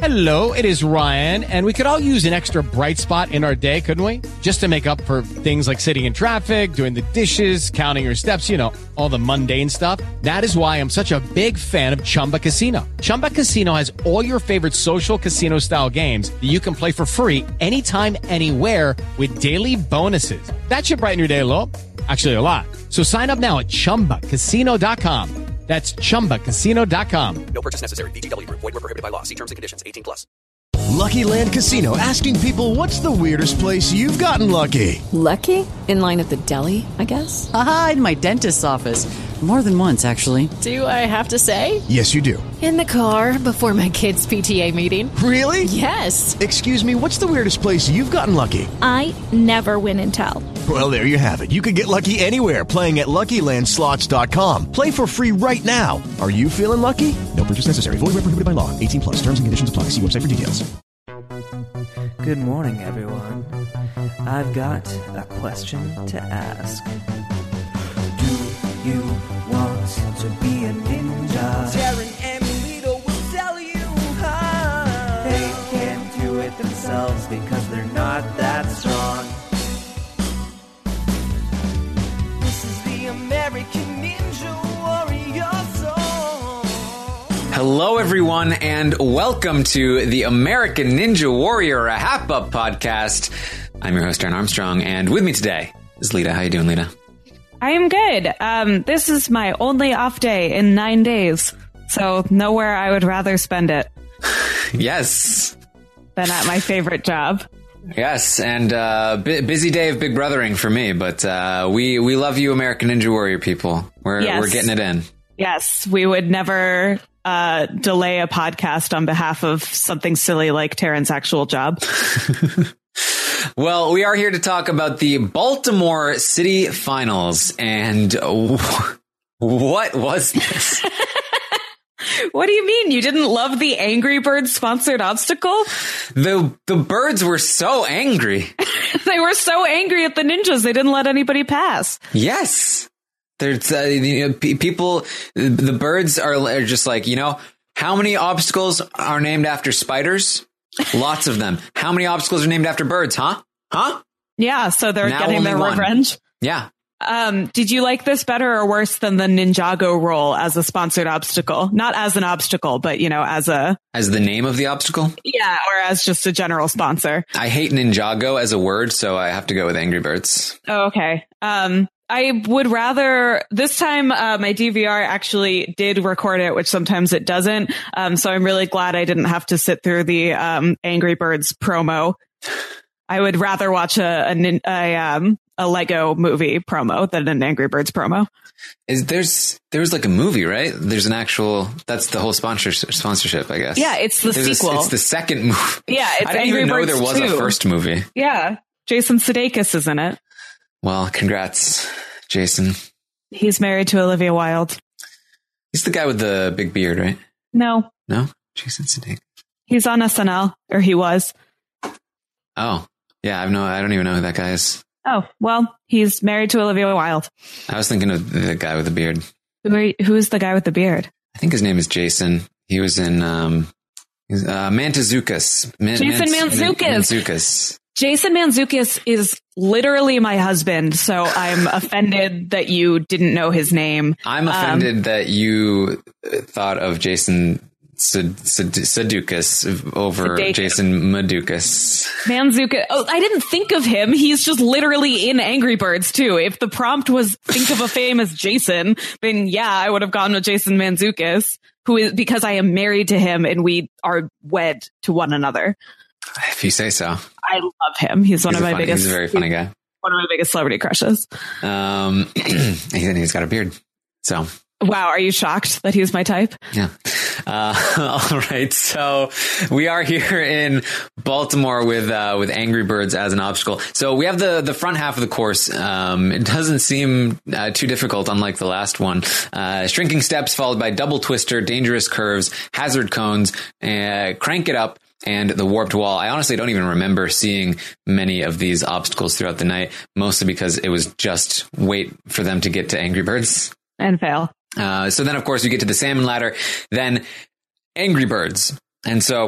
Hello, it is Ryan, and we could all use an extra bright spot in our day, couldn't we? Just to make up for things like sitting in traffic, doing the dishes, counting your steps, you know, all the mundane stuff. That is why I'm such a big fan of Chumba Casino. Chumba Casino has all your favorite social casino-style games that you can play for free anytime, anywhere with daily bonuses. That should brighten your day a little. Actually, a lot. So sign up now at ChumbaCasino.com. That's ChumbaCasino.com. No purchase necessary. VGW Group. Void where prohibited by law. See terms and conditions. 18+. Lucky Land Casino, asking people, what's the weirdest place you've gotten lucky? Lucky? In line at the deli, I guess? Aha, in my dentist's office. More than once, actually. Do I have to say? Yes, you do. In the car before my kids' PTA meeting. Really? Yes. Excuse me, what's the weirdest place you've gotten lucky? I never win and tell. Well, there you have it. You can get lucky anywhere, playing at LuckyLandSlots.com. Play for free right now. Are you feeling lucky? No purchase necessary. Void where prohibited by law. 18+. Terms and conditions apply. See website for details. Good morning, everyone. I've got a question to ask. Do you want to be a ninja? Darren and Lito will tell you how. They can't do it themselves because they're not that strong. This is the American Ninja Warrior Song. Hello, everyone, and welcome to the American Ninja Warrior, a Hap Up podcast. I'm your host, Darren Armstrong, and with me today is Lita. How you doing, Lita? I am good. This is my only off day in 9 days, so nowhere I would rather spend it. Yes. Than at my favorite job. Yes, and busy day of Big Brothering for me, but we love you, American Ninja Warrior people. We're getting it in. Yes, we would never delay a podcast on behalf of something silly like Taryn's actual job. Well, we are here to talk about the Baltimore City Finals, and what was this? What do you mean? You didn't love the Angry Birds sponsored obstacle? The birds were so angry. They were so angry at the ninjas, they didn't let anybody pass. Yes. There's people, the birds are just like, how many obstacles are named after spiders? Lots of them. How many obstacles are named after birds? Huh? Yeah, so they're now getting their revenge. Yeah. Did you like this better or worse than the Ninjago roll as a sponsored obstacle? Not as an obstacle, but, as the name of the obstacle? Yeah, or as just a general sponsor. I hate Ninjago as a word, so I have to go with Angry Birds. Oh, okay. I would rather this time, my DVR actually did record it, which sometimes it doesn't. So I'm really glad I didn't have to sit through the, Angry Birds promo. I would rather watch a Lego movie promo than an Angry Birds promo. There's like a movie, right? There's an actual, that's the whole sponsorship, I guess. Yeah, it's the sequel. It's the second movie. Yeah, it's I didn't Angry even know Birds there was 2. a first movie. Yeah, Jason Sudeikis is in it. Well, congrats, Jason. He's married to Olivia Wilde. He's the guy with the big beard, right? No, Jason Sudeikis. He's on SNL, or he was. Oh, yeah, I don't even know who that guy is. Oh, well, he's married to Olivia Wilde. I was thinking of the guy with the beard. Who's the guy with the beard? I think his name is Jason. He was in Mantzoukas. Jason Mantzoukas. Jason Mantzoukas is literally my husband, so I'm offended that you didn't know his name. I'm offended that you thought of Jason Sudeikis over Jason Mantzoukas. Mantzoukas. Oh, I didn't think of him. He's just literally in Angry Birds too. If the prompt was think of a famous Jason, then yeah, I would have gone with Jason Mantzoukas, who is because I am married to him and we are wed to one another. If you say so. I love him. He's a very funny guy. One of my biggest celebrity crushes. He's got a beard. So. Wow. Are you shocked that he's my type? Yeah. All right. So we are here in Baltimore with Angry Birds as an obstacle. So we have the front half of the course. It doesn't seem too difficult, unlike the last one. Shrinking steps followed by double twister, dangerous curves, hazard cones, crank it up, and the warped wall. I honestly don't even remember seeing many of these obstacles throughout the night, mostly because it was just wait for them to get to Angry Birds. And fail. So then, of course, you get to the salmon ladder, then Angry Birds. And so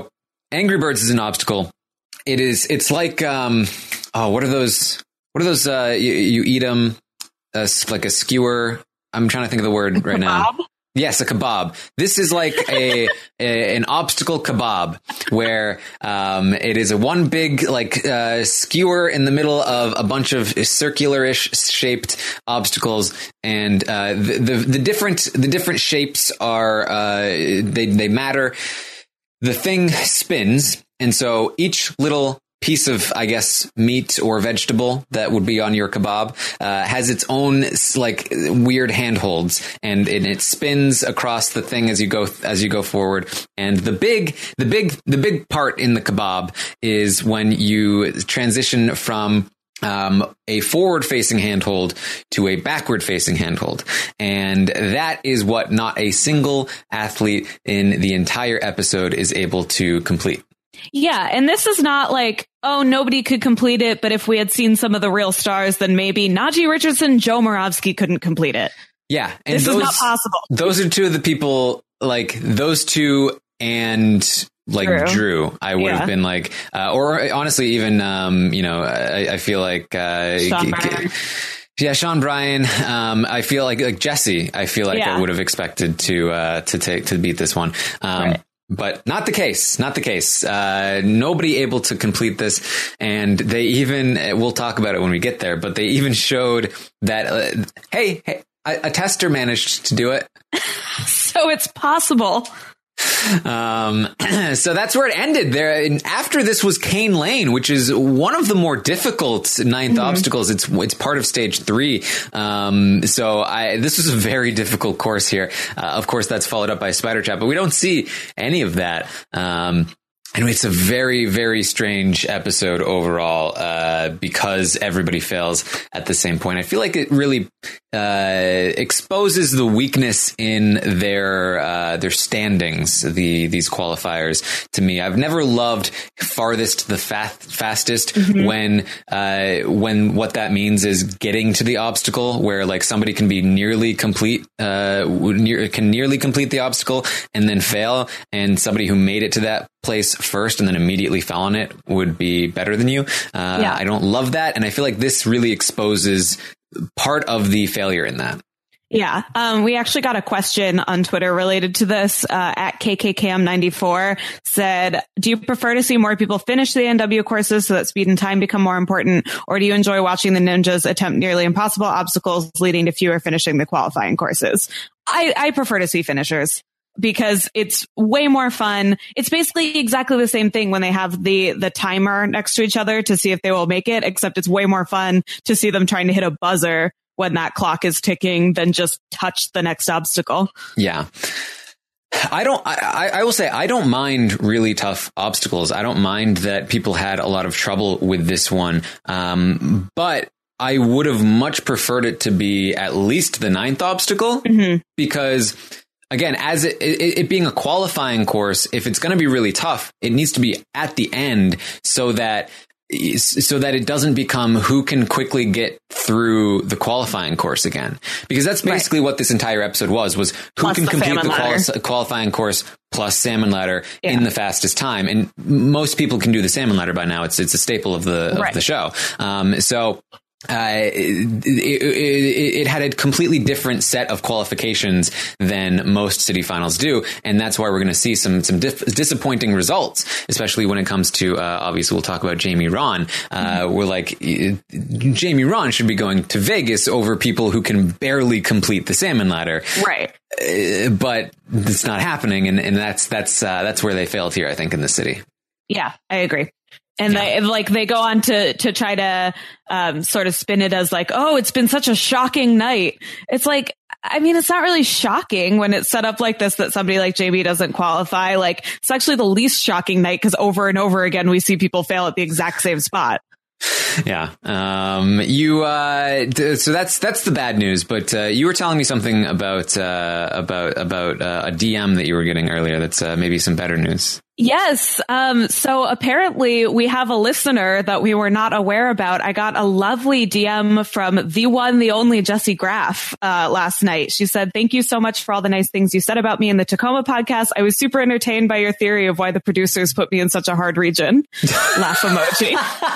Angry Birds is an obstacle. It's like, what are those, you eat them, like a skewer. I'm trying to think of the word right now. Yes, a kebab. This is like an obstacle kebab where it is a one big skewer in the middle of a bunch of circular-ish shaped obstacles, and the different shapes are they matter. The thing spins, and so each little piece of, I guess, meat or vegetable that would be on your kebab has its own like weird handholds, and it spins across the thing as you go forward. And the big part in the kebab is when you transition from a forward-facing handhold to a backward-facing handhold. And that is what not a single athlete in the entire episode is able to complete. Yeah, and this is not like, oh, nobody could complete it, but if we had seen some of the real stars, then maybe Najee Richardson, Joe Moravsky couldn't complete it. Yeah, and this is not possible. Those are two of the people, like those two and like Drew. I would have been like, or honestly, even I feel like Sean Bryan. Yeah, Sean Bryan. I feel like Jesse. I feel like I would have expected to beat this one. Right. But not the case. Nobody able to complete this. And they even, we'll talk about it when we get there, but they even showed that, hey, a tester managed to do it. So it's possible. So that's where it ended there. And after this was Cane Lane, which is one of the more difficult ninth obstacles. It's part of stage 3. So this was a very difficult course here. Of course, that's followed up by Spider Trap, but we don't see any of that. And it's a very, very strange episode overall, because everybody fails at the same point. I feel like it really exposes the weakness in their standings, these qualifiers. To me, I've never loved farthest the fastest when what that means is getting to the obstacle, where like somebody can be nearly complete the obstacle and then fail, and somebody who made it to that place first and then immediately fell on it would be better than you. I don't love that, and I feel like this really exposes part of the failure in that. Yeah. We actually got a question on Twitter related to this. At KKCam94 said, do you prefer to see more people finish the NW courses so that speed and time become more important? Or do you enjoy watching the ninjas attempt nearly impossible obstacles leading to fewer finishing the qualifying courses? I prefer to see finishers, because it's way more fun. It's basically exactly the same thing when they have the timer next to each other to see if they will make it, except it's way more fun to see them trying to hit a buzzer when that clock is ticking than just touch the next obstacle. Yeah. I will say I don't mind really tough obstacles. I don't mind that people had a lot of trouble with this one. But I would have much preferred it to be at least the ninth obstacle, because again, as it being a qualifying course, if it's going to be really tough, it needs to be at the end so that it doesn't become who can quickly get through the qualifying course again. Because that's basically what this entire episode was who plus can complete the qualifying course plus salmon ladder in the fastest time. And most people can do the salmon ladder by now. It's a staple of the show. It had a completely different set of qualifications than most city finals do, and that's why we're going to see some disappointing results, especially when it comes to obviously we'll talk about Jamie Rahn. We're like, Jamie Rahn should be going to Vegas over people who can barely complete the salmon ladder, right? But it's not happening, and that's where they failed here, I think, in the city. Yeah, I agree. And they go on to try to sort of spin it as like, oh, it's been such a shocking night. It's like, I mean, it's not really shocking when it's set up like this that somebody like JB doesn't qualify. Like, it's actually the least shocking night because over and over again we see people fail at the exact same spot. Yeah. So that's the bad news, but you were telling me something about a DM that you were getting earlier. That's maybe some better news. Yes. So apparently we have a listener that we were not aware about. I got a lovely DM from the one, the only Jessie Graff, last night. She said, "Thank you so much for all the nice things you said about me in the Tacoma podcast. I was super entertained by your theory of why the producers put me in such a hard region." Laugh emoji.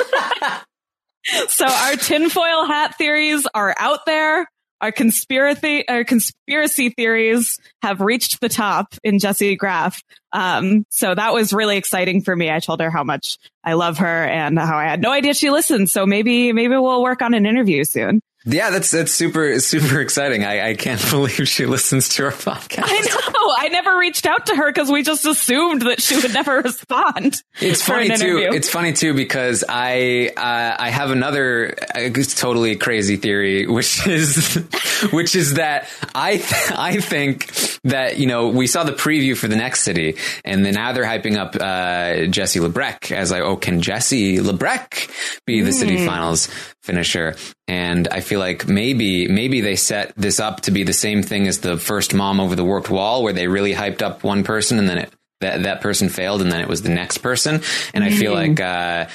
So our tinfoil hat theories are out there. Our conspiracy theories have reached the top in Jessie Graff. So that was really exciting for me. I told her how much I love her and how I had no idea she listened. So maybe we'll work on an interview soon. Yeah, that's super exciting. I can't believe she listens to our podcast. I know. I never reached out to her because we just assumed that she would never respond. It's funny too. It's funny too because I have another totally crazy theory, which is that I think that, you know, we saw the preview for the next city, and then now they're hyping up Jessie Lebrec as like, oh, can Jessie Lebrec be the city finals finisher? And I feel like maybe they set this up to be the same thing as the first Mom Over the Warped Wall, where they really hyped up one person and then that person failed, and then it was the next person. And I feel like that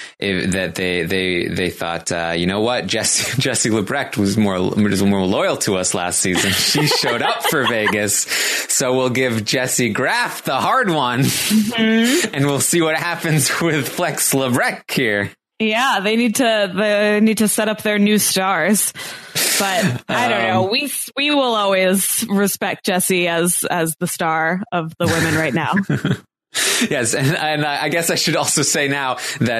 they thought, you know what, Jessie Lebrec was more loyal to us last season. She showed up for Vegas, so we'll give Jessie Graff the hard one, and we'll see what happens with Flex Lebrec here. Yeah, they need to set up their new stars. But I don't know. We will always respect Jessie as the star of the women right now. Yes, and I guess I should also say now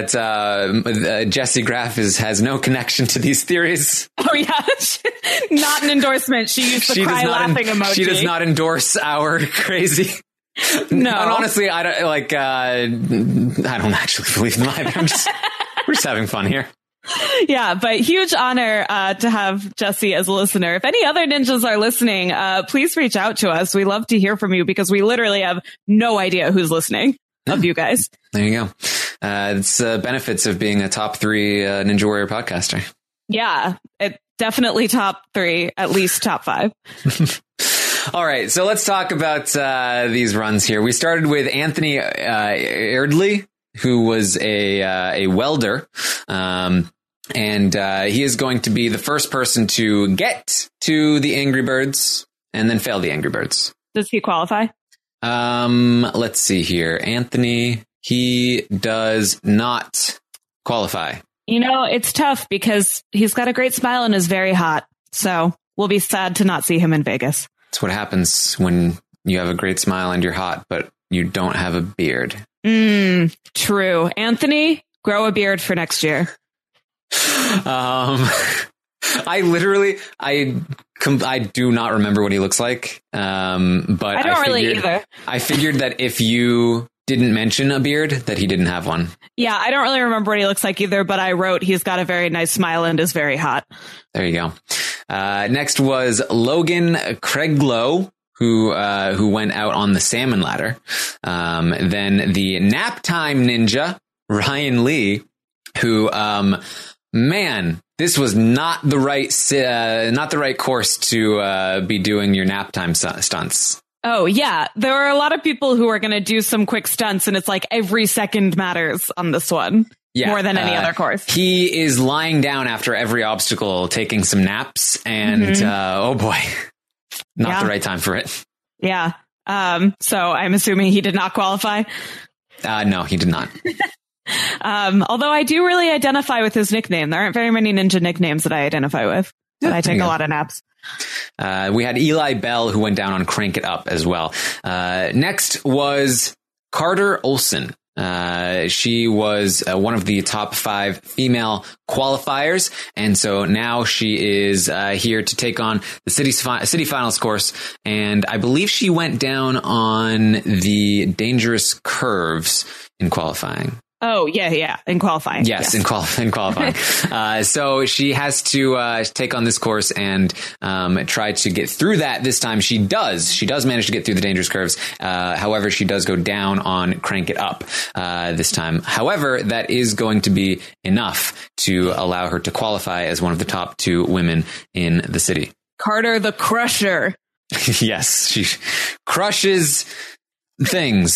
that Jessie Graff has no connection to these theories. Oh yeah, not an endorsement. She used the cry laughing emoji. She does not endorse our crazy. No, and honestly, I don't like. I don't actually believe them either. We're just having fun here. Yeah, but huge honor to have Jessie as a listener. If any other ninjas are listening, please reach out to us. We love to hear from you because we literally have no idea who's listening of you guys. There you go. It's benefits of being a top 3 Ninja Warrior podcaster. Yeah, it definitely top 3, at least top 5. All right, so let's talk about these runs here. We started with Anthony Erdely, who was a welder, and he is going to be the first person to get to the Angry Birds and then fail the Angry Birds. Does he qualify? Let's see here. Anthony, he does not qualify. You know, it's tough because he's got a great smile and is very hot. So we'll be sad to not see him in Vegas. That's what happens when you have a great smile and you're hot, but you don't have a beard. True. Anthony, grow a beard for next year. I do not remember what he looks like. But I don't really either. I figured that if you didn't mention a beard, that he didn't have one. Yeah, I don't really remember what he looks like either, but I wrote he's got a very nice smile and is very hot. There you go. Next was Logan Craiglow, who went out on the salmon ladder. Then the nap time ninja, Ryan Lee, who, man, this was not the right course to be doing your nap time stunts. Oh, yeah. There are a lot of people who are going to do some quick stunts, and it's like every second matters on this one. Yeah, more than any other course. He is lying down after every obstacle, taking some naps, and oh boy, not the right time for it. Yeah. So I'm assuming he did not qualify. No, he did not. Although I do really identify with his nickname. There aren't very many ninja nicknames that I identify with, but I take a lot of naps. We had Eli Bell, who went down on Crank It Up as well. Next was Carter Olson. She was one of the top 5 female qualifiers. And so now she is here to take on the city finals course. And I believe she went down on the dangerous curves in qualifying. Oh, yeah. In qualifying. Yes. In qualifying. So she has to take on this course and try to get through that. This time she does. She does manage to get through the dangerous curves. However, she does go down on Crank It Up this time. However, that is going to be enough to allow her to qualify as one of the top 2 women in the city. Carter the Crusher. Yes, she crushes things.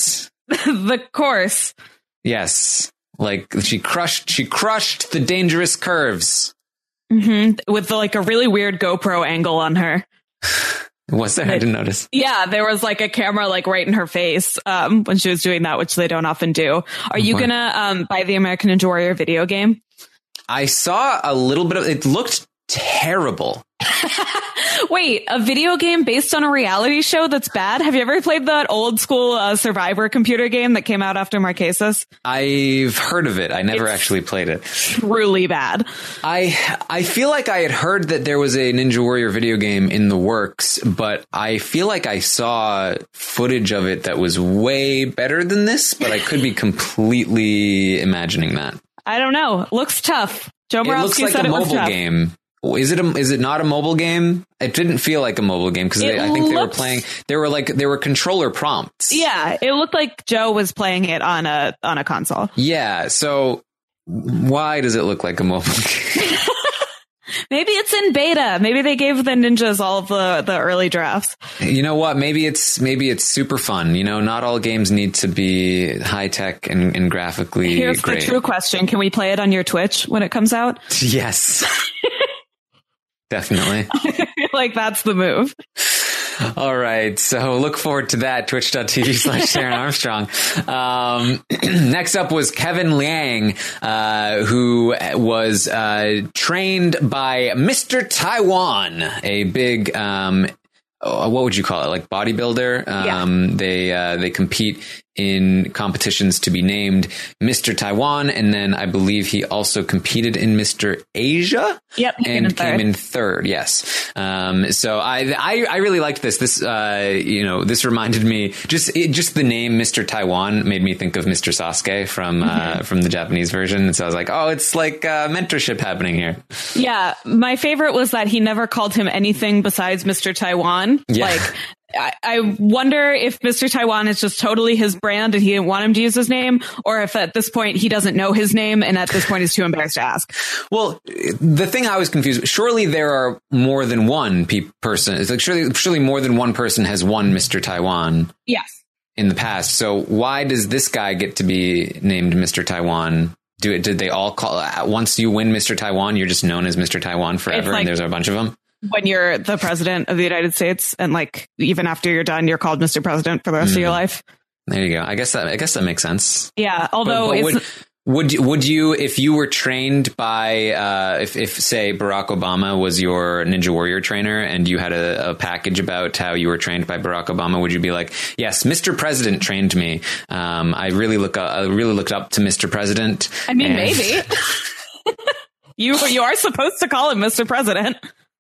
The course. Yes. Like she crushed the dangerous curves. With like a really weird GoPro angle on her. Was there? I didn't notice. Yeah, there was like a camera like right in her face when she was doing that, which they don't often do. Are you gonna buy the American Ninja Warrior video game? I saw a little bit of it. Looked terrible. Wait, a video game based on a reality show that's bad? Have you ever played that old school Survivor computer game that came out after Marquesas? I've heard of it. I never actually played it. Truly bad. I feel like I had heard that there was a Ninja Warrior video game in the works, but I feel like I saw footage of it that was way better than this, but I could be completely imagining that. I don't know. Looks tough. Joe Borowski it looks like said a it was mobile tough. game. Is it not a mobile game? It didn't feel like a mobile game because I think they were playing. They were controller prompts. Yeah, it looked like Joe was playing it on a console. Yeah. So why does it look like a mobile game? Maybe it's in beta. Maybe they gave the ninjas all of the early drafts. You know what? Maybe it's super fun. You know, not all games need to be high tech and graphically Here's great. the true question: can we play it on your Twitch when it comes out? Yes. Definitely. Like that's the move. All right. So look forward to that. Twitch.tv/Darren Armstrong. Next up was Kevin Liang, who was trained by Mr. Taiwan, a big, what would you call it? Like bodybuilder. They compete in competitions to be named Mr. Taiwan. And then I believe he also competed in Mr. Asia. Yep. And came in third. Yes. So I really liked this. This, this reminded me just the name Mr. Taiwan made me think of Mr. Sasuke from the Japanese version. And so I was like, oh, it's like mentorship happening here. Yeah. My favorite was that he never called him anything besides Mr. Taiwan. Yeah. Like, I wonder if Mr. Taiwan is just totally his brand and he didn't want him to use his name, or if at this point he doesn't know his name and at this point he's too embarrassed to ask. Well, the thing I was confused with, surely there are more than one person. It's like surely more than one person has won Mr. Taiwan. Yes. In the past. So why does this guy get to be named Mr. Taiwan? Did they all call once you win Mr. Taiwan, you're just known as Mr. Taiwan forever, and there's a bunch of them? When you're the president of the United States, and like even after you're done, you're called Mr. President for the rest of your life. There you go. I guess that makes sense. Yeah. Although would you, if you were trained by, if say Barack Obama was your Ninja Warrior trainer and you had a package about how you were trained by Barack Obama, would you be like, yes, Mr. President trained me. I really looked up to Mr. President. I mean, maybe you are supposed to call him Mr. President.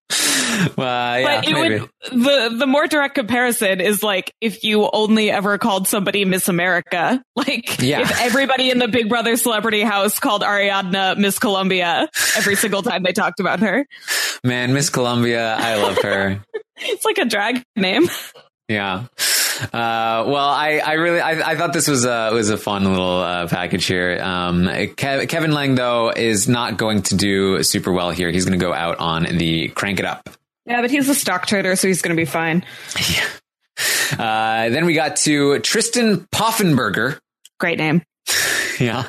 Well, yeah, but the more direct comparison is like if you only ever called somebody Miss America, like if everybody in the Big Brother celebrity house called Ariadna Miss Columbia every single time they talked about her. Man, Miss Columbia, I love her. It's like a drag name. Yeah. Well, I thought this was a fun little package here. Kevin Liang, though, is not going to do super well here. He's going to go out on the Crank It Up. Yeah, but he's a stock trader, so he's going to be fine. Then we got to Tristan Poffenberger. Great name. Yeah.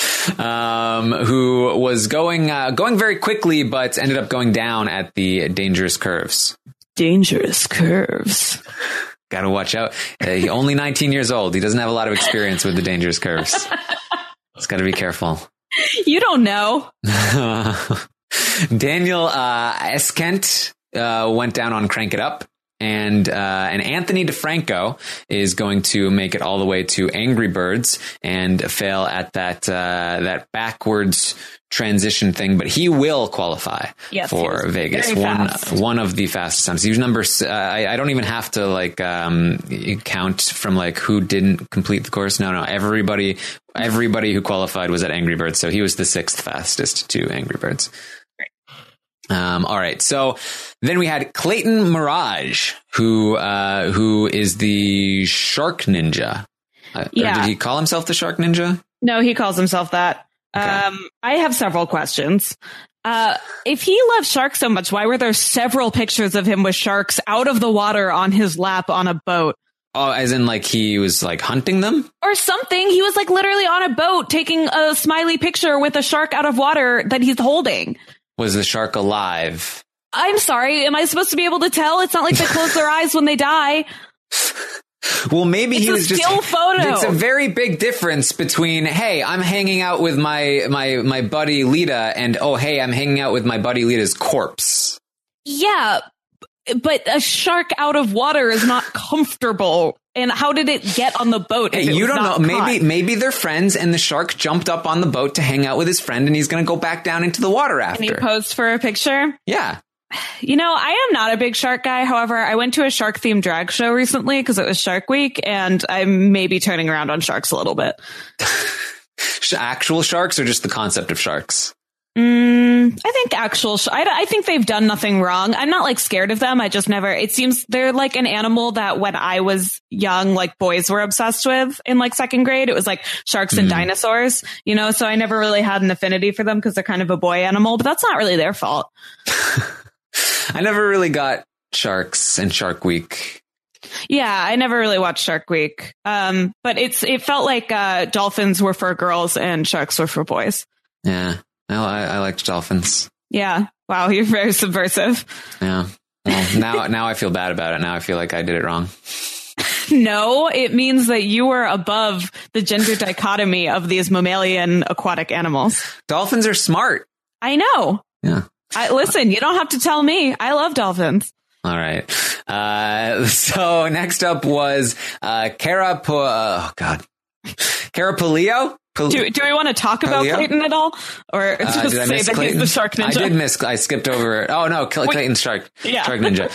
Who was going very quickly, but ended up going down at the dangerous curves. Dangerous curves. Got to watch out. He's only 19 years old. He doesn't have a lot of experience with the dangerous curves. He's got to be careful. You don't know. Daniel Eskent went down on Crank It Up. And Anthony DeFranco is going to make it all the way to Angry Birds and fail at that backwards transition thing, but he will qualify for Vegas. One of the fastest times. He was number. I don't even have to count from who didn't complete the course. No. Everybody who qualified was at Angry Birds, so he was the sixth fastest to Angry Birds. All right. So then we had Clayton Mirage, who is the Shark Ninja. Or did he call himself the Shark Ninja? No, he calls himself that. Okay. I have several questions. If he loves sharks so much, why were there several pictures of him with sharks out of the water on his lap on a boat? Oh, as in like he was like hunting them? Or something. He was like literally on a boat taking a smiley picture with a shark out of water that he's holding. Was the shark alive? I'm sorry. Am I supposed to be able to tell? It's not like they close their eyes when they die. Well, maybe It's he a was just still photo. It's a very big difference between, hey, I'm hanging out with my buddy Lita, and oh, hey, I'm hanging out with my buddy Lita's corpse. Yeah, but a shark out of water is not comfortable. And how did it get on the boat? Hey, you don't know. Maybe they're friends, and the shark jumped up on the boat to hang out with his friend, and he's going to go back down into the water after. And he posed for a picture? Yeah. You know, I am not a big shark guy. However, I went to a shark themed drag show recently because it was Shark Week, and I'm maybe turning around on sharks a little bit. Actual sharks or just the concept of sharks? I think I think they've done nothing wrong. I'm not like scared of them. I just never, it seems they're like an animal that when I was young, like boys were obsessed with in like second grade. It was like sharks and dinosaurs, you know, so I never really had an affinity for them because they're kind of a boy animal, but that's not really their fault. I never really got sharks and Shark Week. Yeah, I never really watched Shark Week. But it felt like dolphins were for girls and sharks were for boys. Yeah. I liked dolphins. Yeah. Wow, you're very subversive. Yeah. Well, now I feel bad about it. Now I feel like I did it wrong. No, it means that you were above the gender dichotomy of these mammalian aquatic animals. Dolphins are smart. I know. Yeah. Listen, you don't have to tell me. I love dolphins. All right. So next up was Carapulio. Do we want to talk about Clayton at all? Or just say that Clayton? He's the shark ninja? I skipped over it. Oh, no, Clayton's shark ninja.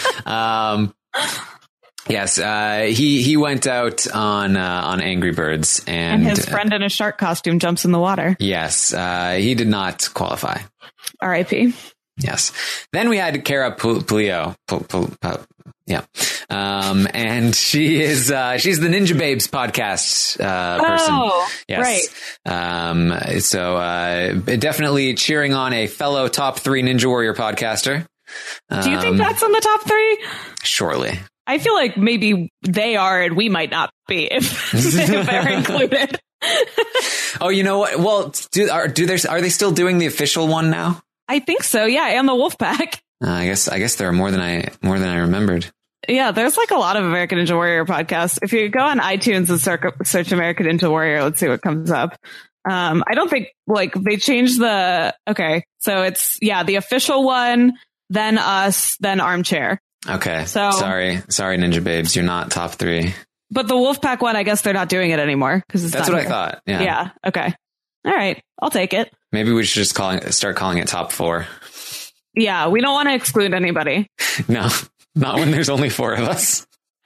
Yes, he went out on Angry Birds. And his friend in a shark costume jumps in the water. Yes, he did not qualify. R.I.P. Yes. Then we had Cara Puglio. Yeah. And she's the Ninja Babes podcast, person. Oh, yes. Right. So, definitely cheering on a fellow top 3 Ninja Warrior podcaster. Do you think that's on the top 3? Surely. I feel like maybe they are and we might not be if they're included. Oh, you know what? Well, are they still doing the official one now? I think so. Yeah. And the Wolfpack. I guess there are more than I remembered. Yeah, there's like a lot of American Ninja Warrior podcasts. If you go on iTunes and search American Ninja Warrior, let's see what comes up. I don't think like they changed okay. So it's, the official one, then us, then Armchair. Okay. So sorry, Ninja Babes. You're not top 3. But the Wolfpack one, I guess they're not doing it anymore because that's what I thought. Yeah. Yeah. Okay. All right. I'll take it. Maybe we should just start calling it top 4. Yeah. We don't want to exclude anybody. No. Not when there's only 4 of us.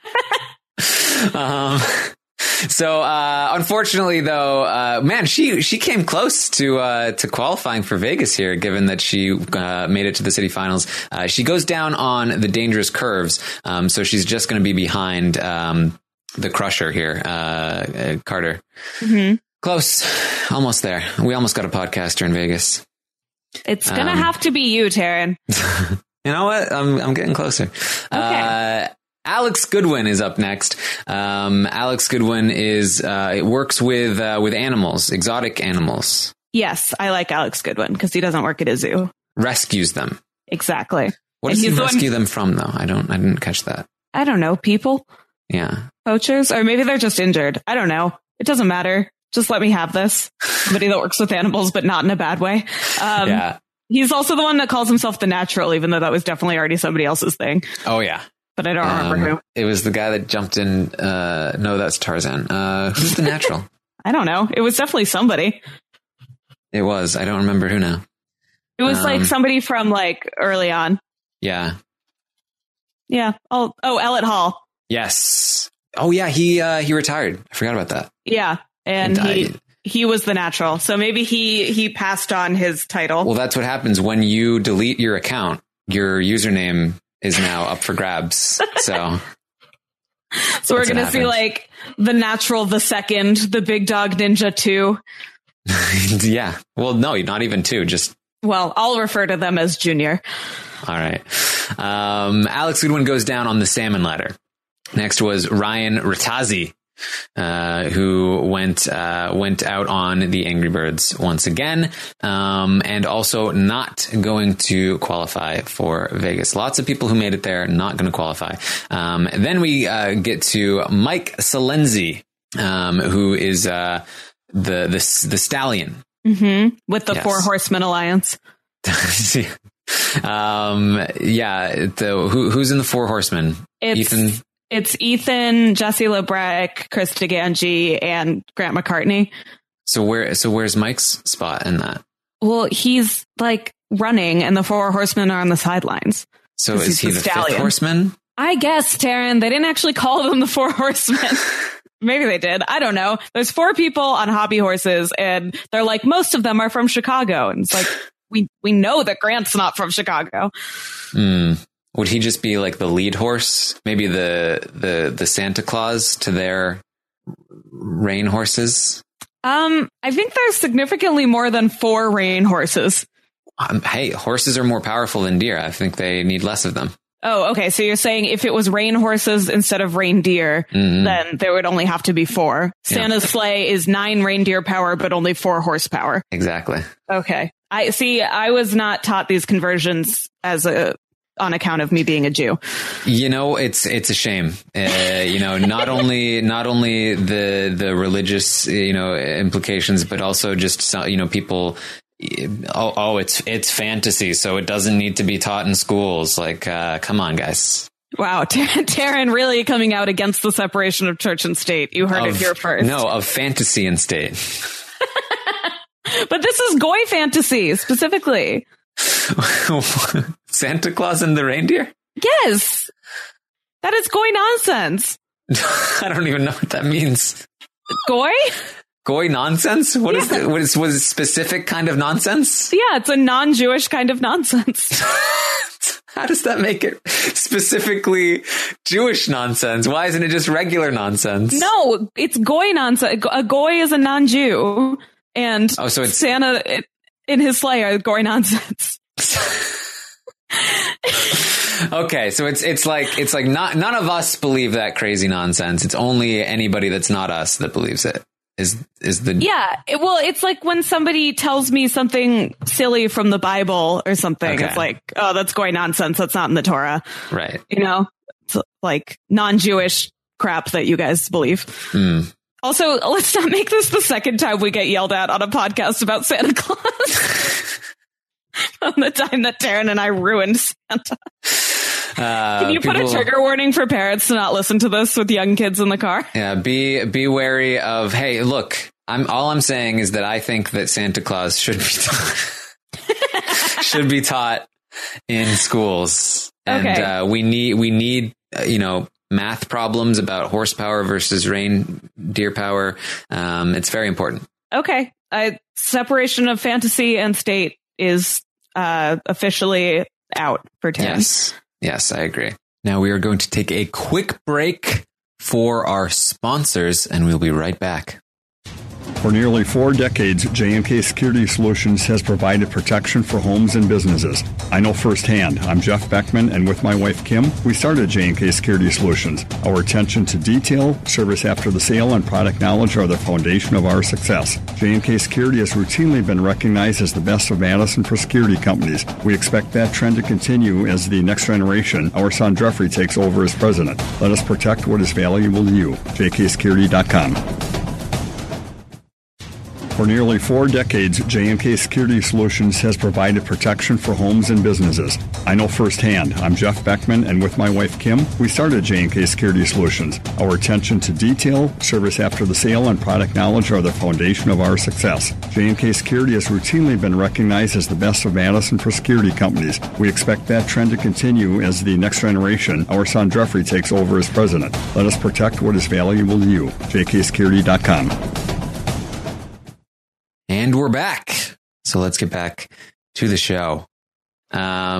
So, unfortunately, though, man, she came close to qualifying for Vegas here, given that she made it to the city finals. She goes down on the dangerous curves, so she's just going to be behind the Crusher here, Carter. Mm-hmm. Close, almost there. We almost got a podcaster in Vegas. It's gonna have to be you, Taryn. You know what? I'm getting closer. Okay. Alex Goodwin is up next. Alex Goodwin works with animals, exotic animals. Yes, I like Alex Goodwin because he doesn't work at a zoo. Rescues them. Exactly. What does he rescue them from, though? I didn't catch that. I don't know. People? Yeah. Poachers? Or maybe they're just injured. I don't know. It doesn't matter. Just let me have this. Somebody that works with animals, but not in a bad way. Yeah. He's also the one that calls himself the Natural, even though that was definitely already somebody else's thing. Oh, yeah. But I don't remember who. It was the guy that jumped in. No, that's Tarzan. Who's the Natural? I don't know. It was definitely somebody. It was. I don't remember who now. It was like somebody from like early on. Yeah. Yeah. Elliot Hall. Yes. Oh, yeah. He retired. I forgot about that. Yeah. And he was the Natural. So maybe he passed on his title. Well, that's what happens when you delete your account. Your username is now up for grabs. So we're going to see like the Natural, the Second, the Big Dog Ninja 2. Yeah. Well, no, not even 2. Well, I'll refer to them as Junior. All right. Alex Goodwin goes down on the salmon ladder. Next was Ryan Rattazzi, who went out on the Angry Birds once again, and also not going to qualify for Vegas. Lots of people who made it there, not going to qualify. Then we get to Mike Salenzi, who is the stallion. Mm-hmm. With the Four Horsemen Alliance. Who's in the Four Horsemen? It's Ethan, Jesse LeBrecq, Chris DeGangi, and Grant McCartney. So where's Mike's spot in that? Well, he's like running, and the Four Horsemen are on the sidelines. So is he the Fifth Horseman? I guess, Taryn. They didn't actually call them the Four Horsemen. Maybe they did. I don't know. There's 4 people on hobby horses, and they're like, most of them are from Chicago. And it's like, we know that Grant's not from Chicago. Would he just be like the lead horse? Maybe the Santa Claus to their rein horses? I think there's significantly more than 4 rein horses. Hey, horses are more powerful than deer. I think they need less of them. Oh, okay. So you're saying if it was rein horses instead of reindeer, then there would only have to be 4. Santa's sleigh is 9 reindeer power, but only 4 horsepower. Exactly. Okay. I was not taught these conversions on account of me being a Jew. It's a shame. Not only the religious, implications, but also just, people. It's fantasy, so it doesn't need to be taught in schools. Like, come on, guys. Wow. Taryn really coming out against the separation of church and state. You heard it here first. No, of fantasy and state. But this is Goy fantasy specifically. Santa Claus and the reindeer? Yes. That is Goy nonsense. I don't even know what that means. Goy? Goy nonsense? What is it? Was it specific kind of nonsense? Yeah, it's a non-Jewish kind of nonsense. How does that make it specifically Jewish nonsense? Why isn't it just regular nonsense? No, it's Goy nonsense. A Goy is a non-Jew, and so it's Santa in his sleigh are Goy nonsense. Okay, so it's like not none of us believe that crazy nonsense. It's only anybody that's not us that believes it. Is the it's like when somebody tells me something silly from the Bible or something. Okay. It's like, oh, that's Goy nonsense. That's not in the Torah, right? It's like non-Jewish crap that you guys believe. Also, let's not make this the second time we get yelled at on a podcast about Santa Claus. From the time that Taryn and I ruined Santa. Can you put a trigger warning for parents to not listen to this with young kids in the car? Yeah, be wary of, hey, look, all I'm saying is that I think that Santa Claus should be taught in schools. And we need math problems about horsepower versus reindeer power. It's very important. Okay. Separation of fantasy and state is officially out for Taryn. Yes, I agree. Now we are going to take a quick break for our sponsors, and we'll be right back. For nearly 4 decades, J&K Security Solutions has provided protection for homes and businesses. I know firsthand. I'm Jeff Beckman, and with my wife, Kim, we started J&K Security Solutions. Our attention to detail, service after the sale, and product knowledge are the foundation of our success. J&K Security has routinely been recognized as the best of Madison for security companies. We expect that trend to continue as the next generation, our son Jeffrey, takes over as president. Let us protect what is valuable to you. JKSecurity.com. For nearly 4 decades, J&K Security Solutions has provided protection for homes and businesses. I know firsthand. I'm Jeff Beckman, and with my wife, Kim, we started J&K Security Solutions. Our attention to detail, service after the sale, and product knowledge are the foundation of our success. J&K Security has routinely been recognized as the best of Madison for security companies. We expect that trend to continue as the next generation, our son Jeffrey, takes over as president. Let us protect what is valuable to you. JKSecurity.com. And we're back. So let's get back to the show. Mike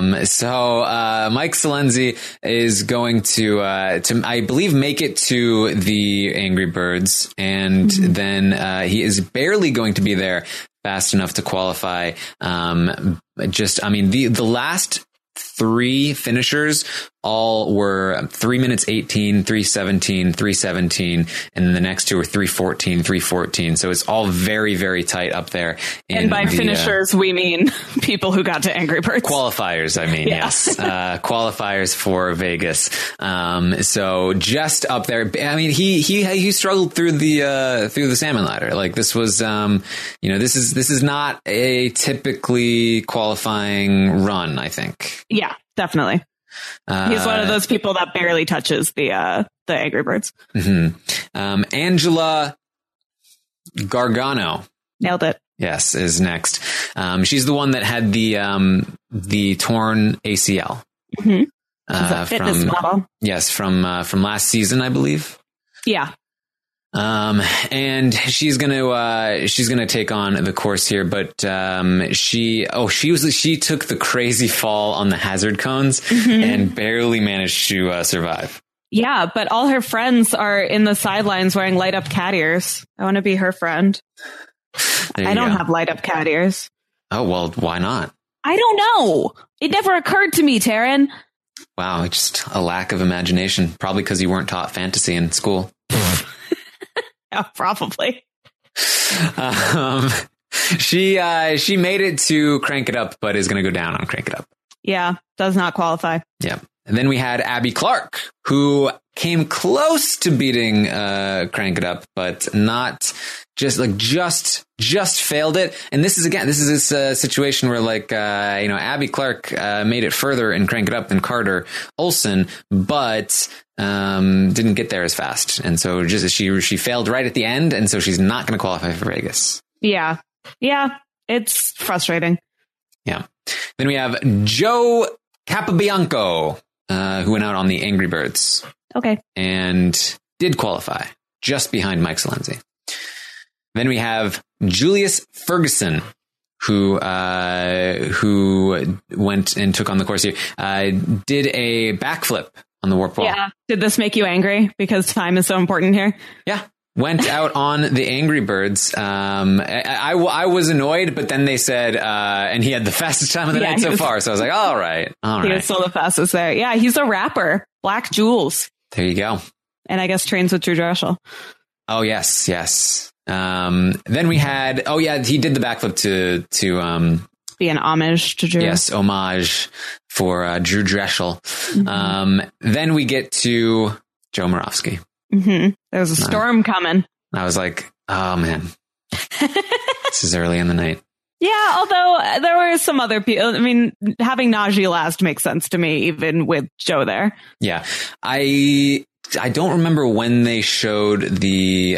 Salenzi is going to I believe make it to the Angry Birds, and then he is barely going to be there fast enough to qualify. The last three finishers all were 3 minutes 18, 3:17, 3:17, and then the next two were 3:14, 3:14. So it's all very, very tight up there. And by finishers, we mean people who got to Angry Birds. Qualifiers, I mean, yes. Qualifiers for Vegas. So just up there. I mean, he struggled through the salmon ladder. Like this was, this is not a typically qualifying run, I think. Yeah, definitely. He's one of those people that barely touches the Angry Birds. Mm-hmm. Angela Gargano. Nailed it. Yes, is next. She's the one that had the torn ACL. Mm-hmm. She's a fitness model. Yes, from last season, I believe. Yeah. And she's gonna take on the course here, but she took the crazy fall on the hazard cones and barely managed to survive. Yeah, but all her friends are in the sidelines wearing light up cat ears. I want to be her friend. I don't have light up cat ears. Oh, well, why not? I don't know. It never occurred to me, Taryn. Wow, just a lack of imagination. Probably because you weren't taught fantasy in school. Yeah, probably. She made it to Crank It Up, but is going to go down on Crank It Up. Yeah, does not qualify. Yeah. And then we had Abby Clark, who came close to beating Crank It Up, but not just failed it. And this is this situation where Abby Clark made it further in Crank It Up than Carter Olson, but didn't get there as fast. And so she failed right at the end. And so she's not going to qualify for Vegas. Yeah. Yeah. It's frustrating. Yeah. Then we have Joe Capobianco, who went out on the Angry Birds. Okay. And did qualify just behind Mike Salenzi. Then we have Julius Ferguson, who went and took on the course here, did a backflip on the warp wall. Yeah. Did this make you angry because time is so important here? Yeah. Went out on the Angry Birds. I was annoyed, but then they said, and he had the fastest time of the night so far. So I was like, all right. He was still the fastest there. Yeah. He's a rapper. Black Jules. There you go. And I guess trains with Drew Dreshel. Oh, yes. Then we had, he did the backflip to be an homage to Drew. Yes, homage for Drew Dreshel. Mm-hmm. Then we get to Joe Moravsky. Mm-hmm. There's a storm coming. I was like, oh man, this is early in the night. Yeah, although there were some other people. I mean, having Najee last makes sense to me, even with Joe there. Yeah, I don't remember when they showed the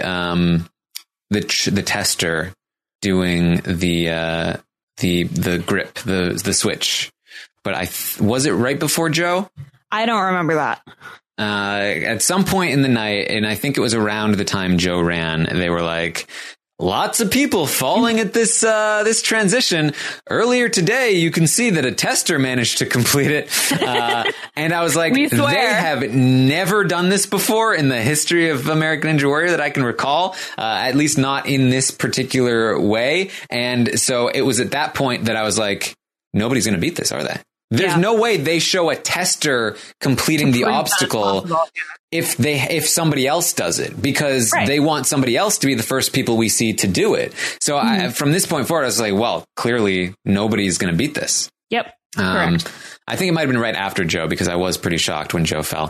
tester doing the grip, the switch, but was it right before Joe? I don't remember that. At some point in the night, and I think it was around the time Joe ran, they were like, lots of people falling at this transition. Earlier today, you can see that a tester managed to complete it. And I was like, they have never done this before in the history of American Ninja Warrior that I can recall, at least not in this particular way. And so it was at that point that I was like, nobody's going to beat this, are they? There's no way they show a tester completing the obstacle if somebody else does it, because they want somebody else to be the first people we see to do it. So from this point forward, I was like, well, clearly nobody's going to beat this. Yep. Correct. I think it might have been right after Joe, because I was pretty shocked when Joe fell.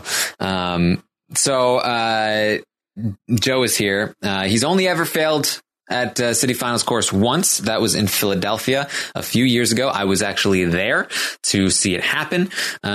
So Joe is here. He's only ever failed at City Finals course once. That was in Philadelphia a few years ago. I was actually there to see it happen.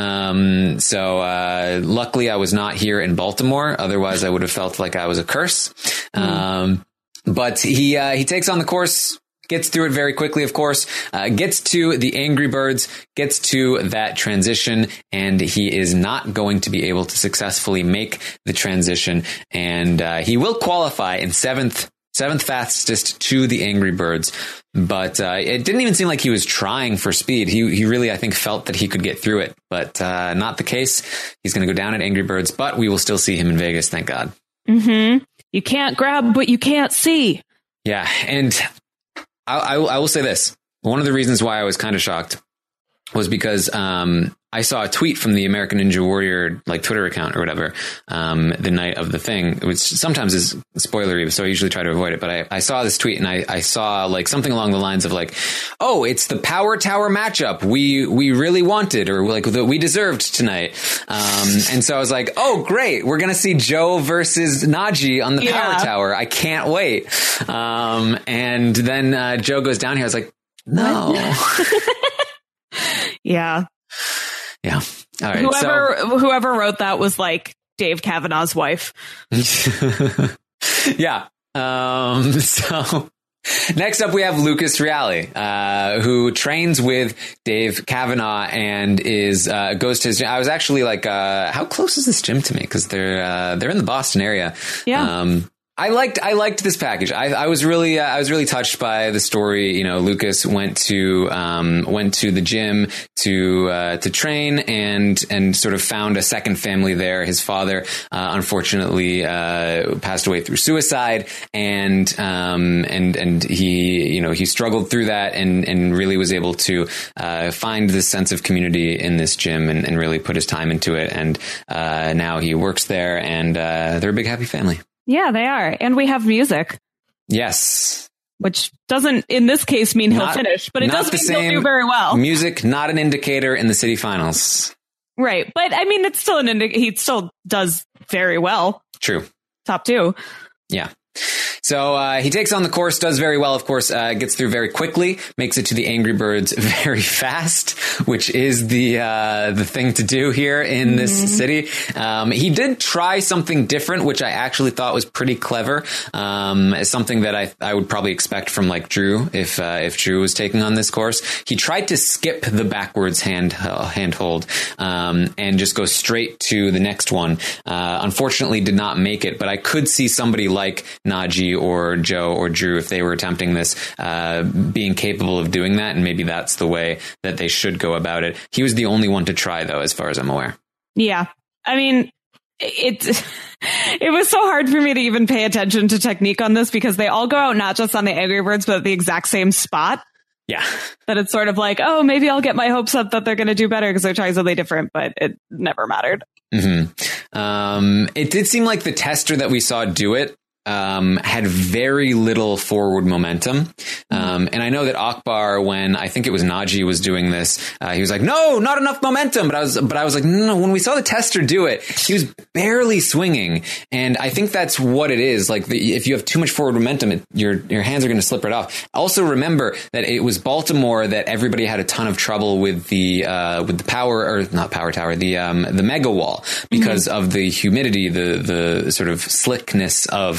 So luckily I was not here in Baltimore. Otherwise I would have felt like I was a curse. But he takes on the course, gets through it very quickly, of course, gets to the Angry Birds, gets to that transition, and he is not going to be able to successfully make the transition. And he will qualify in seventh fastest to the Angry Birds, but it didn't even seem like he was trying for speed. He really, I think, felt that he could get through it, but not the case. He's going to go down at Angry Birds, but we will still see him in Vegas, thank God. Mm-hmm. You can't grab what you can't see. Yeah, and I will say this. One of the reasons why I was kind of shocked was because I saw a tweet from the American Ninja Warrior like Twitter account or whatever the night of the thing, which sometimes is spoilery, so I usually try to avoid it. But I saw this tweet and I saw like something along the lines of like, oh, it's the Power Tower matchup we really wanted, or like that we deserved tonight. And so I was like, oh, great, we're gonna see Joe versus Najee on the Power Tower. I can't wait. And then Joe goes down here. I was like, no. Yeah. Yeah. All right. Whoever wrote that was like Dave Kavanaugh's wife. Yeah. So next up, we have Lucas Reale, who trains with Dave Kavanaugh and goes to his gym. I was actually like, how close is this gym to me? Because they're in the Boston area. Yeah. I liked this package. I was really touched by the story. You know, Lucas went to the gym to train and sort of found a second family there. His father, unfortunately, passed away through suicide, and he struggled through that and really was able to find this sense of community in this gym and really put his time into it. And now he works there, and they're a big happy family. Yeah, they are. And we have music. Yes. Which doesn't, in this case, mean he'll finish, but it does mean he'll do very well. Music, not an indicator in the city finals. Right. But I mean, it's still he still does very well. True. Top 2. Yeah. So he takes on the course, does very well, of course, gets through very quickly, makes it to the Angry Birds very fast, which is the thing to do here in this city. He did try something different, which I actually thought was pretty clever. Something that I would probably expect from like Drew if Drew was taking on this course. He tried to skip the backwards handhold and just go straight to the next one. Unfortunately, did not make it, but I could see somebody like Najee or Joe or Drew, if they were attempting this, being capable of doing that. And maybe that's the way that they should go about it. He was the only one to try, though, as far as I'm aware. Yeah. I mean, it was so hard for me to even pay attention to technique on this because they all go out not just on the Angry Birds, but at the exact same spot. Yeah. That it's sort of like, oh, maybe I'll get my hopes up that they're going to do better because they're trying something different, but it never mattered. Mm-hmm. It did seem like the tester that we saw do it had very little forward momentum. And I know that Akbar, when I think it was Najee was doing this, he was like, no, not enough momentum. But I was like, no, when we saw the tester do it, he was barely swinging. And I think that's what it is. Like if you have too much forward momentum, your hands are going to slip right off. Also remember that it was Baltimore that everybody had a ton of trouble with the power, or not power tower, the mega wall because of the humidity, the sort of slickness of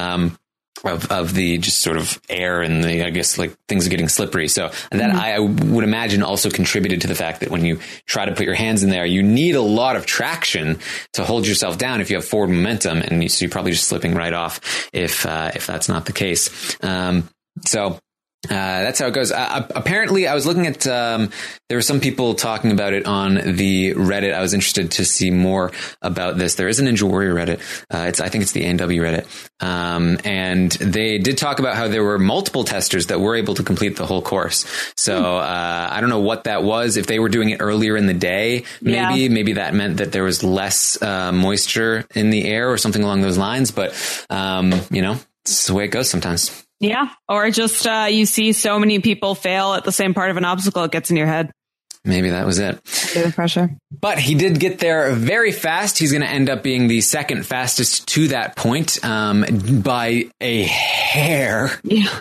the just sort of air and the, I guess, like things are getting slippery. So that I would imagine also contributed to the fact that when you try to put your hands in there, you need a lot of traction to hold yourself down if you have forward momentum. And so you're probably just slipping right off if that's not the case. So that's how it goes. Apparently, I was looking at, there were some people talking about it on the Reddit. I was interested to see more about this. There is a Ninja Warrior Reddit. I think it's the ANW Reddit. And they did talk about how there were multiple testers that were able to complete the whole course. So, I don't know what that was. If they were doing it earlier in the day, maybe that meant that there was less, moisture in the air or something along those lines. But, it's the way it goes sometimes. Yeah. Or just you see so many people fail at the same part of an obstacle, it gets in your head. Maybe that was it. The pressure. But he did get there very fast. He's going to end up being the second fastest to that point by a hair. Yeah.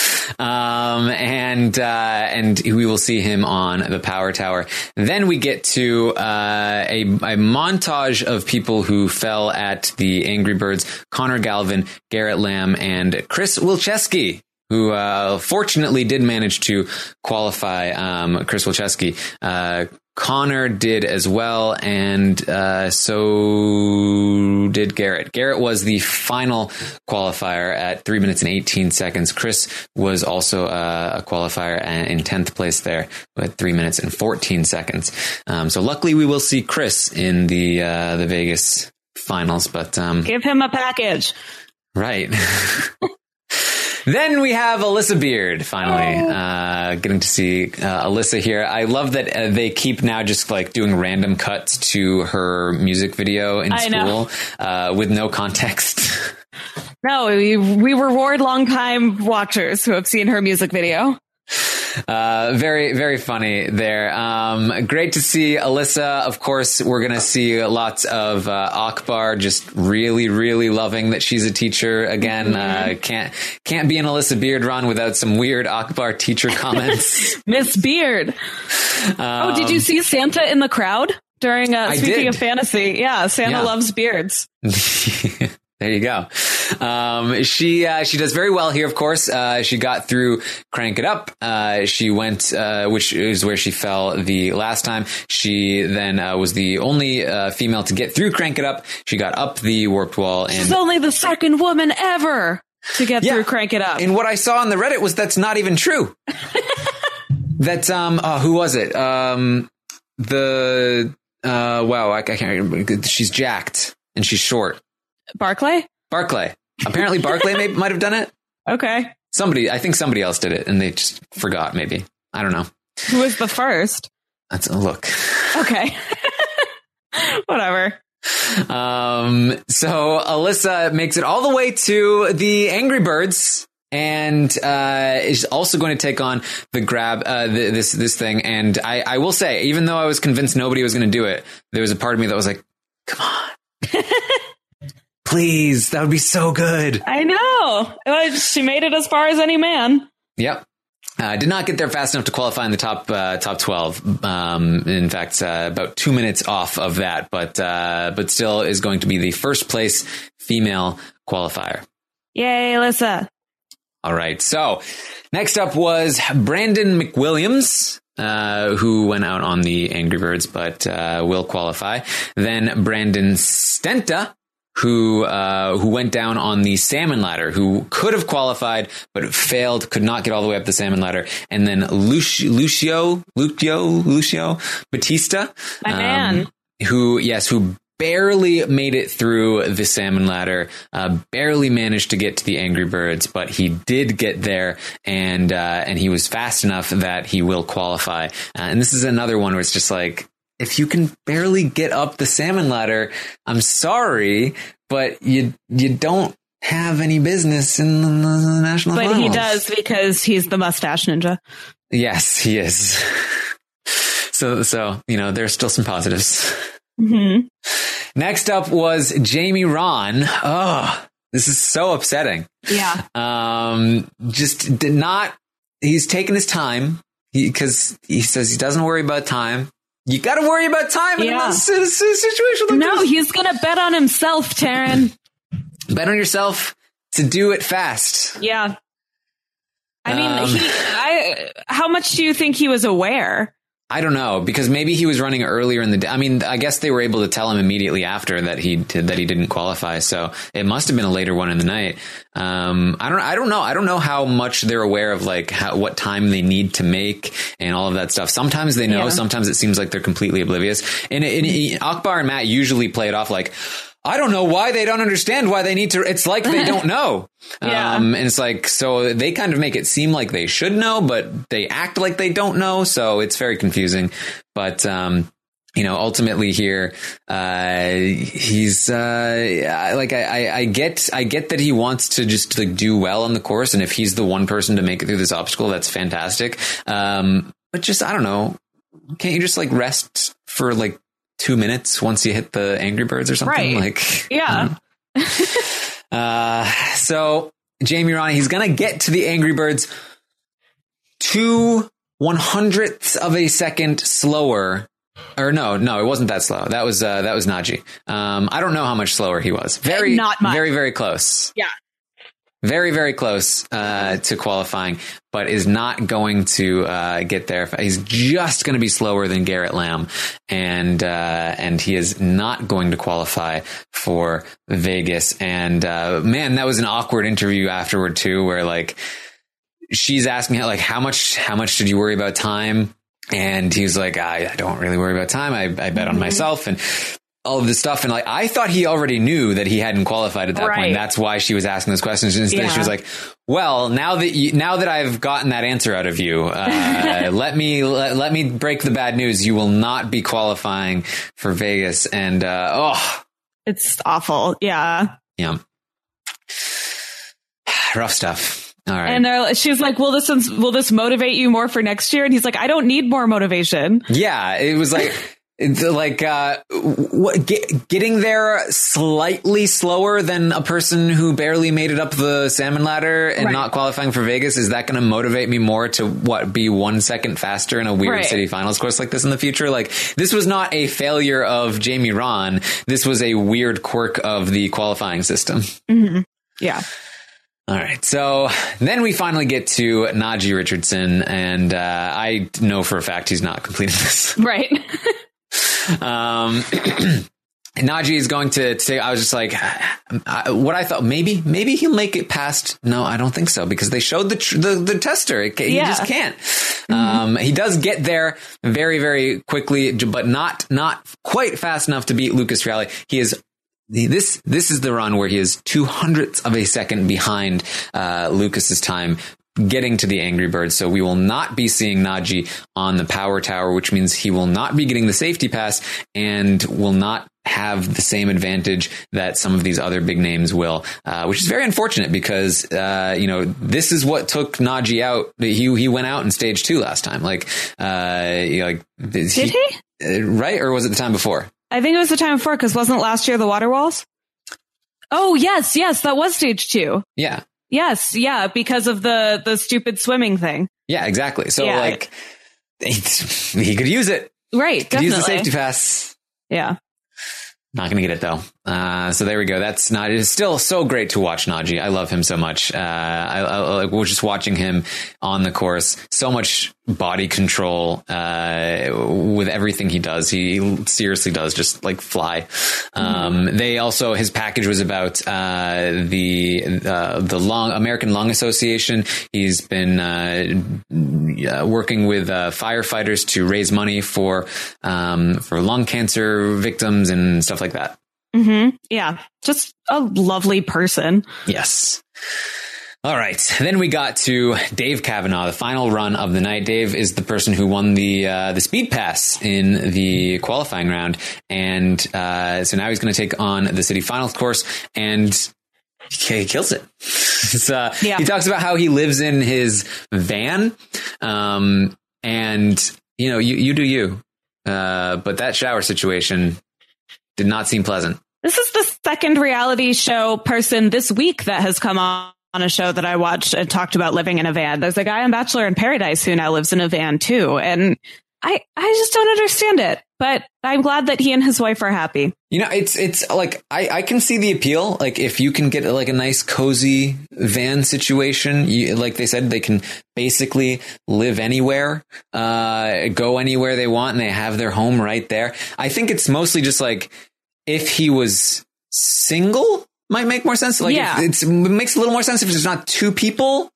And we will see him on the Power Tower. Then we get to a montage of people who fell at the Angry Birds: Connor Galvin, Garrett Lamb, and Chris Wilczewski, who fortunately did manage to qualify. Chris Wilczewski. Connor did as well, and so did Garrett. Garrett was the final qualifier at 3 minutes and 18 seconds. Chris was also a qualifier in 10th place there at 3 minutes and 14 seconds. So luckily we will see Chris in the Vegas finals, but give him a package. Right. Then we have Alyssa Beard, finally, getting to see Alyssa here. I love that they keep now just like doing random cuts to her music video in school with no context. No, we reward longtime watchers who have seen her music video. Very, very funny there. Great to see Alyssa. Of course, we're going to see lots of Akbar just really, really loving that she's a teacher again. Can't be an Alyssa Beard run without some weird Akbar teacher comments. Miss Beard. Did you see Santa in the crowd during speaking of fantasy? Yeah, Santa loves beards. There you go. She does very well here, of course. She got through Crank It Up. She went, which is where she fell the last time. She then was the only female to get through Crank It Up. She got up the warped wall. And she's only the second woman ever to get through Crank It Up. And what I saw on the Reddit was that's not even true. That's, who was it? Wow, I can't remember. She's jacked and she's short. Barclay. Apparently Barclay might have done it. Okay. I think somebody else did it and they just forgot, maybe. I don't know. Who was the first? That's a look. Okay. Whatever. So Alyssa makes it all the way to the Angry Birds and is also going to take on the grab, this thing. And I will say, even though I was convinced nobody was going to do it, there was a part of me that was like, come on. Please, that would be so good. I know. She made it as far as any man. Yep. Did not get there fast enough to qualify in the top 12. In fact, about 2 minutes off of that, but still is going to be the first place female qualifier. Yay, Alyssa. All right. So next up was Brandon McWilliams, who went out on the Angry Birds, but will qualify. Then Brandon Stenta, who went down on the salmon ladder, who could have qualified, but failed, could not get all the way up the salmon ladder. And then Lucio Batista, my man, who barely made it through the salmon ladder, barely managed to get to the Angry Birds, but he did get there, and he was fast enough that he will qualify. And this is another one where it's just like, if you can barely get up the salmon ladder, I'm sorry, but you don't have any business in the national finals. But he does, because he's the mustache ninja. Yes, he is. So there's still some positives. Mm-hmm. Next up was Jamie Ron. Oh, this is so upsetting. Yeah. Just did not. He's taking his time because he says he doesn't worry about time. You got to worry about time in a situation like this. this. He's going to bet on himself, Taryn. Bet on yourself to do it fast. Yeah. I mean, how much do you think he was aware? I don't know, because maybe he was running earlier in the day. I mean, I guess they were able to tell him immediately after that he didn't qualify. So it must have been a later one in the night. I don't know. I don't know how much they're aware of what time they need to make and all of that stuff. Sometimes they know. Yeah. Sometimes it seems like they're completely oblivious. And Akbar and Matt usually play it off like, I don't know why they don't understand why they need to. It's like they don't know. Yeah. And it's like, so they kind of make it seem like they should know, but they act like they don't know. So it's very confusing. But, ultimately here, he's, I get that he wants to just do well on the course. And if he's the one person to make it through this obstacle, that's fantastic. But just, I don't know. Can't you just rest for 2 minutes once you hit the Angry Birds or something? Right. Yeah. So Jamie Ronnie, he's going to get to the Angry Birds 2/100ths of a second slower. Or no, it wasn't that slow. That was Najee. I don't know how much slower he was. Not much. Very, very close. Yeah. Very, very close to qualifying, but is not going to get there. He's just going to be slower than Garrett Lamb, and he is not going to qualify for Vegas. And man, that was an awkward interview afterward too, where she's asking how much did you worry about time? And he was like, I don't really worry about time. I bet on myself. And all of this stuff. And like, I thought he already knew that he hadn't qualified at that point. That's why she was asking those questions. And instead she was like, well, now that I've gotten that answer out of you, let me break the bad news. You will not be qualifying for Vegas. And, it's awful. Yeah. Yeah. Rough stuff. All right. And she's like, will this motivate you more for next year? And he's like, I don't need more motivation. Yeah. It was like, getting there slightly slower than a person who barely made it up the salmon ladder and not qualifying for Vegas. Is that going to motivate me more to be 1 second faster in a weird city finals course like this in the future? Like, this was not a failure of Jamie Rahn. This was a weird quirk of the qualifying system. Mm-hmm. Yeah. All right. So then we finally get to Najee Richardson, and I know for a fact he's not completing this. Right. Najee is going to say, I was just like, what I thought, maybe he'll make it past. No, I don't think so, because they showed the tester. He just can't. Mm-hmm. He does get there very, very quickly, but not quite fast enough to beat Lucas Friale. He is. This is the run where he is 0.02 of a second behind Lucas's time getting to the Angry Birds. So we will not be seeing Najee on the Power Tower, which means he will not be getting the safety pass and will not have the same advantage that some of these other big names will, which is very unfortunate because, this is what took Najee out. He went out in stage 2 last time. Did he? Right? Or was it the time before? I think it was the time before, because wasn't last year the water walls? Oh, yes, that was stage 2. Yeah. Yes, yeah, because of the stupid swimming thing. Yeah, exactly. So, he could use it. Right, definitely. Use the safety pass. Yeah. Not going to get it, though. So there we go. That's not. It's still so great to watch Najee. I love him so much. I was just watching him on the course. So much body control with everything he does. He seriously does just like fly. They also, his package was about the American Lung Association. He's been working with firefighters to raise money for lung cancer victims and stuff like that. Mm-hmm. Yeah, just a lovely person. Yes. All right. Then we got to Dave Kavanaugh, the final run of the night. Dave is the person who won the speed pass in the qualifying round. And so now he's going to take on the city finals course, and he kills it. He talks about how he lives in his van. And, you do you. But that shower situation did not seem pleasant. This is the second reality show person this week that has come on a show that I watched and talked about living in a van. There's a guy on Bachelor in Paradise who now lives in a van too. And I just don't understand it, but I'm glad that he and his wife are happy. It's like, I can see the appeal. Like, if you can get like a nice cozy van situation, like they said, they can basically live anywhere, go anywhere they want, and they have their home right there. I think it's mostly just like, if he was single, might make more sense. Like, it makes a little more sense if there's not two people,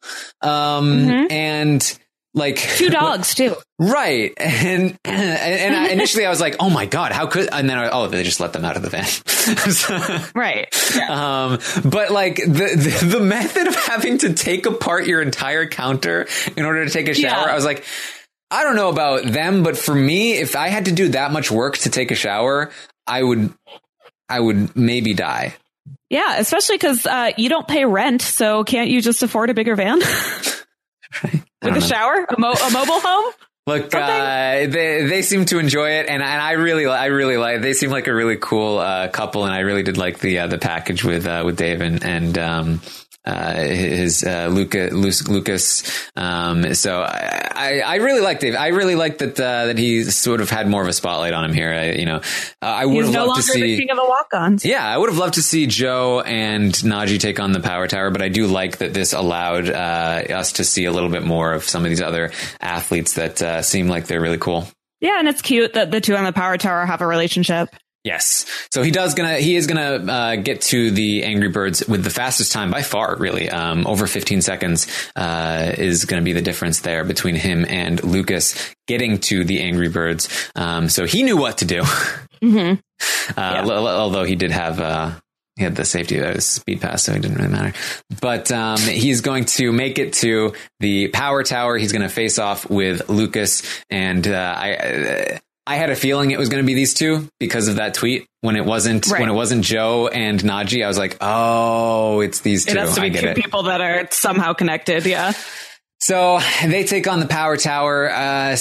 and like 2 dogs too. Right. And initially I was like, oh my God, how could, and then they just let them out of the van. Right. Yeah. But like the method of having to take apart your entire counter in order to take a shower, I was like, I don't know about them, but for me, if I had to do that much work to take a shower, I would maybe die. Yeah, especially because you don't pay rent, so can't you just afford a bigger van? Right. With a shower? A mobile home? Look, they seem to enjoy it, and I really like. They seem like a really cool couple, and I really did like the package with Dave and his Lucas. So I really like Dave. I really like that he sort of had more of a spotlight on him here. I would have loved to see the king of the walk-ons. Yeah, I would have loved to see Joe and Najee take on the Power Tower, but I do like that this allowed us to see a little bit more of some of these other athletes that seem like they're really cool. Yeah, and it's cute that the two on the Power Tower have a relationship. Yes. So he is gonna get to the Angry Birds with the fastest time by far, really. Over 15 seconds is going to be the difference there between him and Lucas getting to the Angry Birds. So he knew what to do. Mm-hmm. Although he did have he had the safety of his speed pass, so it didn't really matter. But he's going to make it to the power tower. He's going to face off with Lucas, and I had a feeling it was going to be these two because of that tweet. When it wasn't Joe and Najee, I was like, oh, it's these two. It has to be two people that are somehow connected. Yeah. So they take on the power tower. I've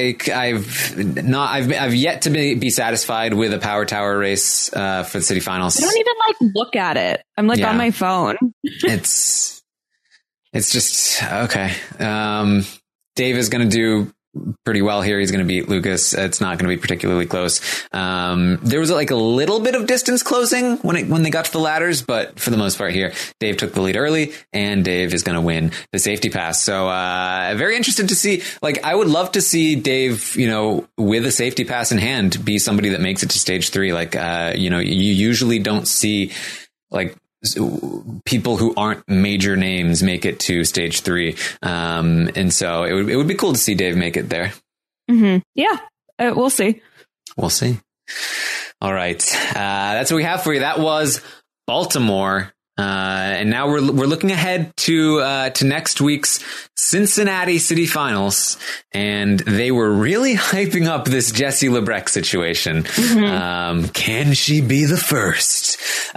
yet to be satisfied with a power tower race for the city finals. I don't even look at it. I'm on my phone. It's just okay. Dave is going to do pretty well here. He's going to beat Lucas. It's not going to be particularly close. There was a little bit of distance closing when they got to the ladders, but for the most part here, Dave took the lead early, and Dave is going to win the safety pass. So very interested to see. I would love to see Dave, with a safety pass in hand, be somebody that makes it to stage 3. You usually don't see people who aren't major names make it to stage 3. And so it would be cool to see Dave make it there. Mm-hmm. Yeah. We'll see. We'll see. All right. That's what we have for you. That was Baltimore. And now we're looking ahead to next week's Cincinnati City Finals, and they were really hyping up this Jessie Labreck situation. Mm-hmm. Can she be the first?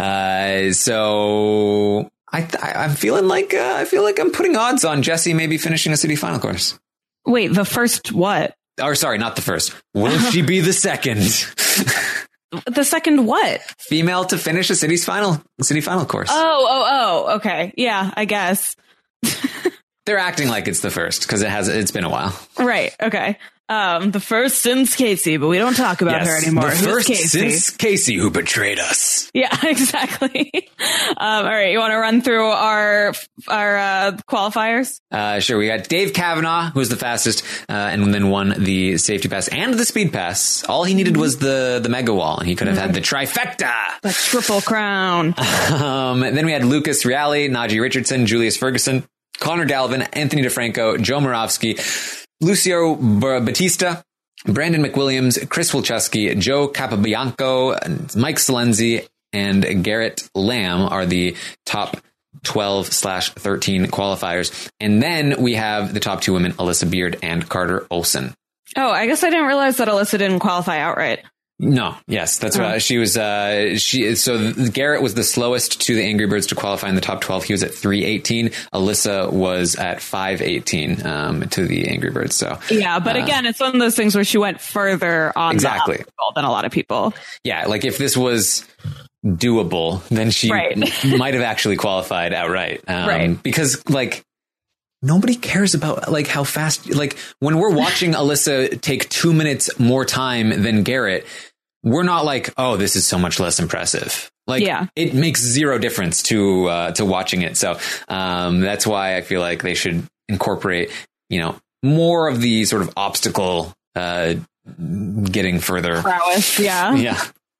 So I'm feeling I feel like I'm putting odds on Jessie maybe finishing a city final course. Wait, the first what? Or sorry, not the first. Will she be the second? The second what? Female to finish a city final course. Oh, okay. Yeah, I guess. They're acting like it's the first because it's been a while. Right. Okay. The first since Casey, but we don't talk about her anymore. The first since Casey, who betrayed us. Yeah, exactly. All right. You want to run through our qualifiers? Sure. We got Dave Kavanaugh, who was the fastest, and then won the safety pass and the speed pass. All he needed was the mega wall, and he could have had the trifecta. The triple crown. Then we had Lucas Reale, Najee Richardson, Julius Ferguson, Connor Galvin, Anthony DeFranco, Joe Moravsky, Lucio Batista, Brandon McWilliams, Chris Wilczewski, Joe Capobianco, Mike Salenzi, and Garrett Lamb are the top 12/13 qualifiers. And then we have the top 2 women, Alyssa Beard and Carter Olson. Oh, I guess I didn't realize that Alyssa didn't qualify outright. No, yes, that's right. She was, so Garrett was the slowest to the Angry Birds to qualify in the top 12. He was at 3:18. Alyssa was at 5:18, to the Angry Birds. So, yeah, but again, it's one of those things where she went further on exactly than a lot of people. Yeah. If this was doable, then she might have actually qualified outright. Right. Because nobody cares about how fast, when we're watching Alyssa take 2 minutes more time than Garrett, we're not oh, this is so much less impressive. It makes zero difference to watching it. So, that's why I feel like they should incorporate, more of the sort of obstacle, getting further prowess. Yeah. Yeah.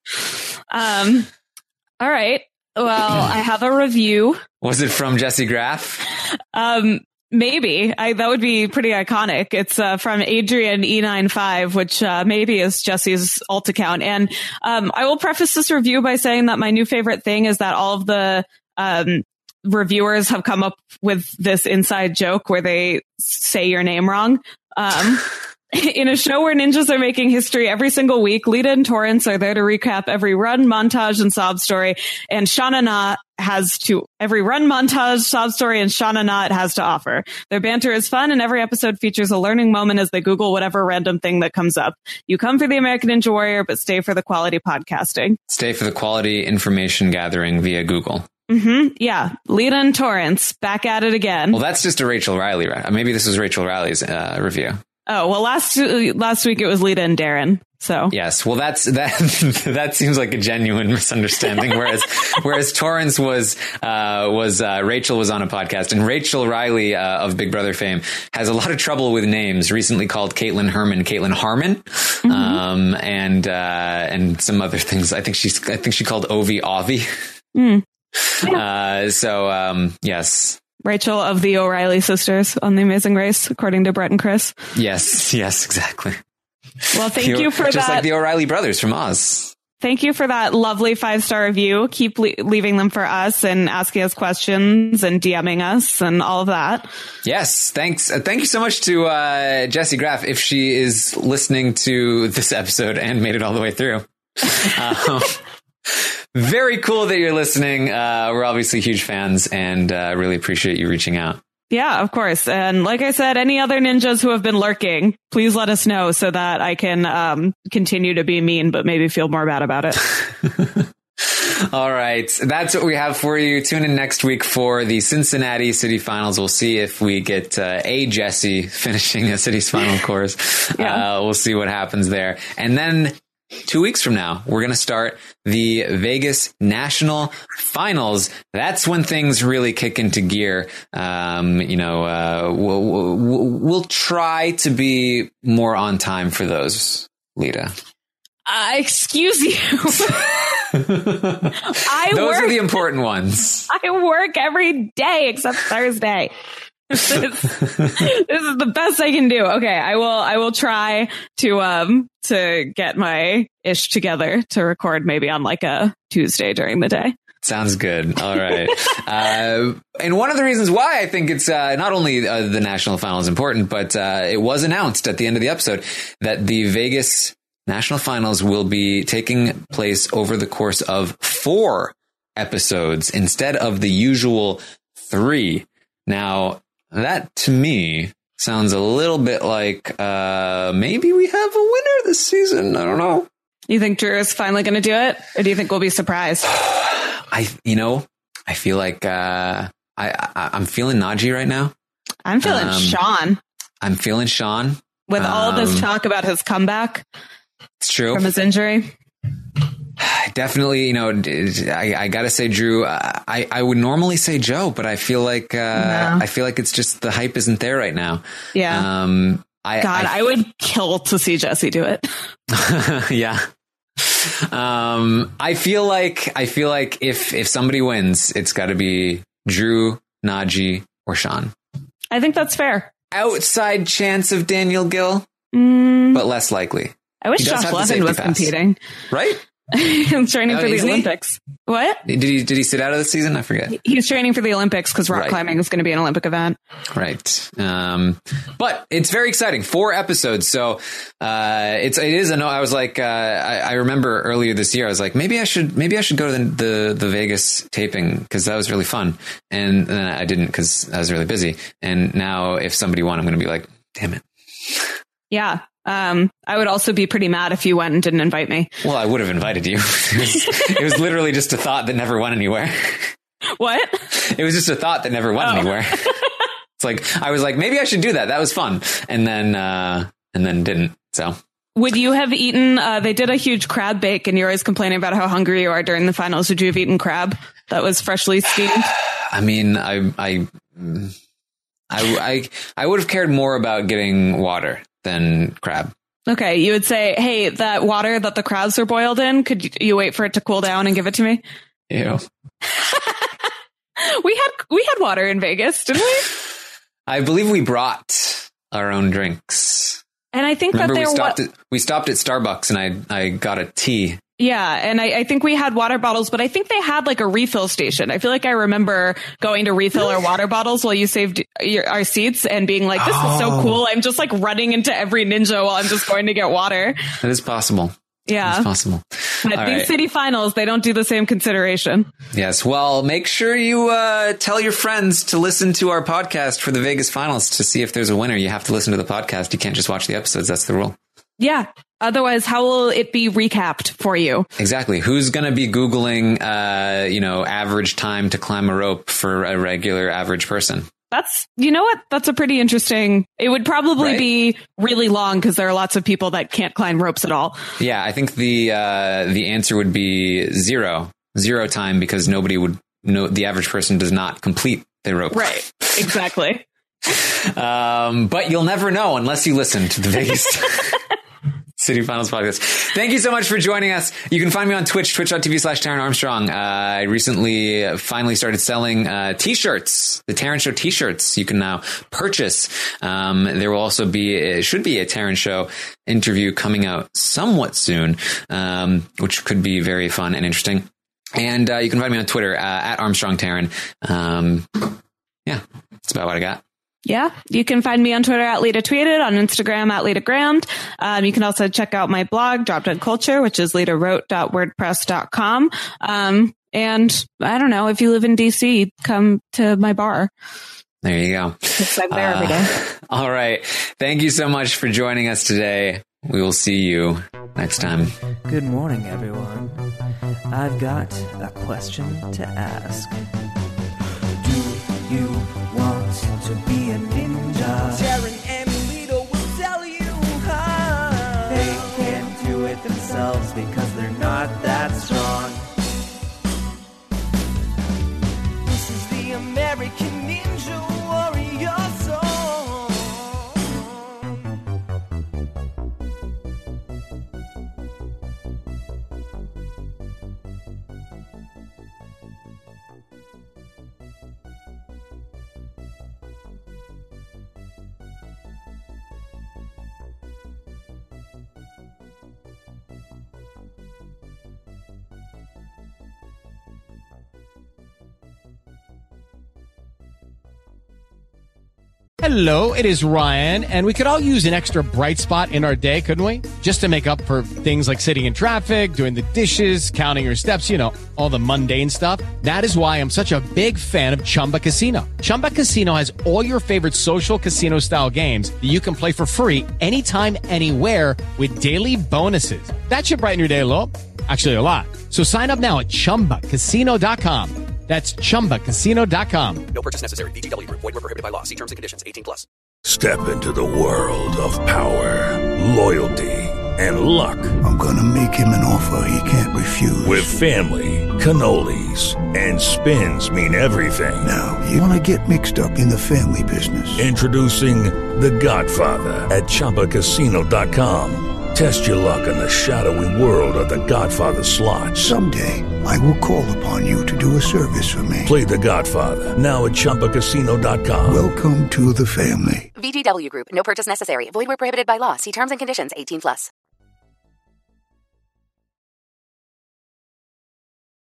All right. Well, I have a review. Was it from Jesse Graff? Maybe. That would be pretty iconic. It's from Adrian E95, which maybe is Jesse's alt account. And I will preface this review by saying that my new favorite thing is that all of the reviewers have come up with this inside joke where they say your name wrong. In a show where ninjas are making history every single week, Lita and Torrance are there to recap every run, montage, and sob story. And Shauna Na every run, montage, sob story, and Shauna Na it has to offer. Their banter is fun, and every episode features a learning moment as they Google whatever random thing that comes up. You come for the American Ninja Warrior, but stay for the quality podcasting. Stay for the quality information gathering via Google. Mm-hmm. Yeah. Lita and Torrance back at it again. Well, that's just a Rachel Riley. Maybe this was Rachel Riley's review. Oh, well, last week it was Lita and Darren. So yes, well, that seems like a genuine misunderstanding. Whereas Torrance was Rachel was on a podcast, and Rachel Riley of Big Brother fame has a lot of trouble with names. Recently called Caitlin Harmon, mm-hmm. And some other things. I think she called Ovi Avi. Mm. Yeah. Yes. Rachel of the O'Reilly sisters on The Amazing Race, according to Brett and Chris. Yes, exactly. Well, thank you for just that. like the O'Reilly brothers from Oz. Thank you for that lovely 5-star review. Keep leaving them for us and asking us questions and DMing us and all of that. Yes, thanks. Thank you so much to Jessie Graff, if she is listening to this episode and made it all the way through. Very cool that you're listening. We're obviously huge fans and really appreciate you reaching out. Yeah, of course. And like I said, any other ninjas who have been lurking, please let us know so that I can continue to be mean, but maybe feel more bad about it. All right. That's what we have for you. Tune in next week for the Cincinnati City Finals. We'll see if we get a Jessie finishing a City's final course. Yeah. We'll see what happens there. And then 2 weeks from now, we're going to start the Vegas National Finals. That's when things really kick into gear. We'll try to be more on time for those, Lita. Excuse you. Those are the important ones. I work every day except Thursday. This is the best I can do. Okay, I will try to get my ish together to record maybe on like a Tuesday during the day. Sounds good. All right. And one of the reasons why I think it's not only the national final is important, but it was announced at the end of the episode that the Vegas National Finals will be taking place over the course of 4 episodes instead of the usual 3. Now, that to me sounds a little bit like maybe we have a winner this season. I don't know. You think Drew is finally going to do it, or do you think we'll be surprised? I feel like I'm feeling Najee right now. I'm feeling Sean. I'm feeling Sean with all this talk about his comeback. It's true from his injury. Definitely, I gotta say, Drew. I would normally say Joe, but I feel like it's just the hype isn't there right now. Yeah. I would kill to see Jessie do it. Yeah. I feel like if somebody wins, it's got to be Drew, Najee, or Sean. I think that's fair. Outside chance of Daniel Gill, but less likely. I wish Josh Levin was competing. Right? He's training for the Olympics. What? Did he sit out of the season? I forget. He's training for the Olympics because rock climbing is going to be an Olympic event. Right. But it's very exciting. 4 episodes. So it is. I was like, I remember earlier this year, I was like, maybe I should go to the Vegas taping because that was really fun. And then I didn't because I was really busy. And now if somebody won, I'm going to be like, damn it. Yeah. I would also be pretty mad if you went and didn't invite me. Well, I would have invited you. It was literally just a thought that never went anywhere. What? It was just a thought that never went anywhere. It's like, I was like, maybe I should do that. That was fun. And then didn't. So would you have eaten, they did a huge crab bake and you're always complaining about how hungry you are during the finals. Would you have eaten crab that was freshly steamed? I mean, I would have cared more about getting water than crab. Okay, you would say, hey, that water that the crabs are boiled in, could you wait for it to cool down and give it to me? Ew. We had water in Vegas, didn't we? I believe we brought our own drinks. And I think Remember, that we stopped at Starbucks and I got a tea. Yeah, and I think we had water bottles, but I think they had like a refill station. I feel like I remember going to refill our water bottles while you saved our seats and being like, this is so cool. I'm just like running into every ninja while I'm just going to get water. That is possible. Yeah. It's possible. But these city finals, they don't do the same consideration. Yes. Well, make sure you tell your friends to listen to our podcast for the Vegas finals to see if there's a winner. You have to listen to the podcast. You can't just watch the episodes. That's the rule. Yeah. Otherwise, how will it be recapped for you? Exactly. Who's going to be Googling, average time to climb a rope for a regular average person? You know what? That's a pretty interesting. It would probably be really long because there are lots of people that can't climb ropes at all. Yeah, I think the answer would be zero time because nobody would know. The average person does not complete their rope. Right. Exactly. But you'll never know unless you listen to the Vegas. City Finals podcast. Thank you so much for joining us. You can find me on Twitch, twitch.tv/Taran Armstrong. I recently finally started selling t-shirts, the Taran Show t-shirts you can now purchase. There will also should be a Taran Show interview coming out somewhat soon, which could be very fun and interesting. And you can find me on Twitter at Armstrong Taran. Yeah, that's about what I got. Yeah, you can find me on Twitter at Lita Tweeted, on Instagram at Lita Grammed. You can also check out my blog, Drop Dead Culture, which is litawrote.wordpress.com. And I don't know, if you live in DC, come to my bar. There you go. Because I'm there every day. All right. Thank you so much for joining us today. We will see you next time. Good morning, everyone. I've got a question to ask. Do you want to be a ninja? Taran and Lita will tell you how. They can't do it themselves because they're not that strong. This is the American Ninja Warrior song. Hello, it is Ryan, and we could all use an extra bright spot in our day, couldn't we? Just to make up for things like sitting in traffic, doing the dishes, counting your steps, you know, all the mundane stuff. That is why I'm such a big fan of Chumba Casino. Chumba Casino has all your favorite social casino-style games that you can play for free anytime, anywhere with daily bonuses. That should brighten your day a little. Actually, a lot. So sign up now at ChumbaCasino.com. That's ChumbaCasino.com. No purchase necessary. VGW Group. Void where prohibited by law. See terms and conditions. 18+. Step into the world of power, loyalty, and luck. I'm gonna make him an offer he can't refuse. With family, cannolis, and spins mean everything. Now, you wanna get mixed up in the family business. Introducing The Godfather at ChumbaCasino.com. Test your luck in the shadowy world of The Godfather slot. Someday, I will call upon you to do a service for me. Play The Godfather, now at ChumbaCasino.com. Welcome to the family. VGW Group. No purchase necessary. Void where prohibited by law. See terms and conditions. 18+.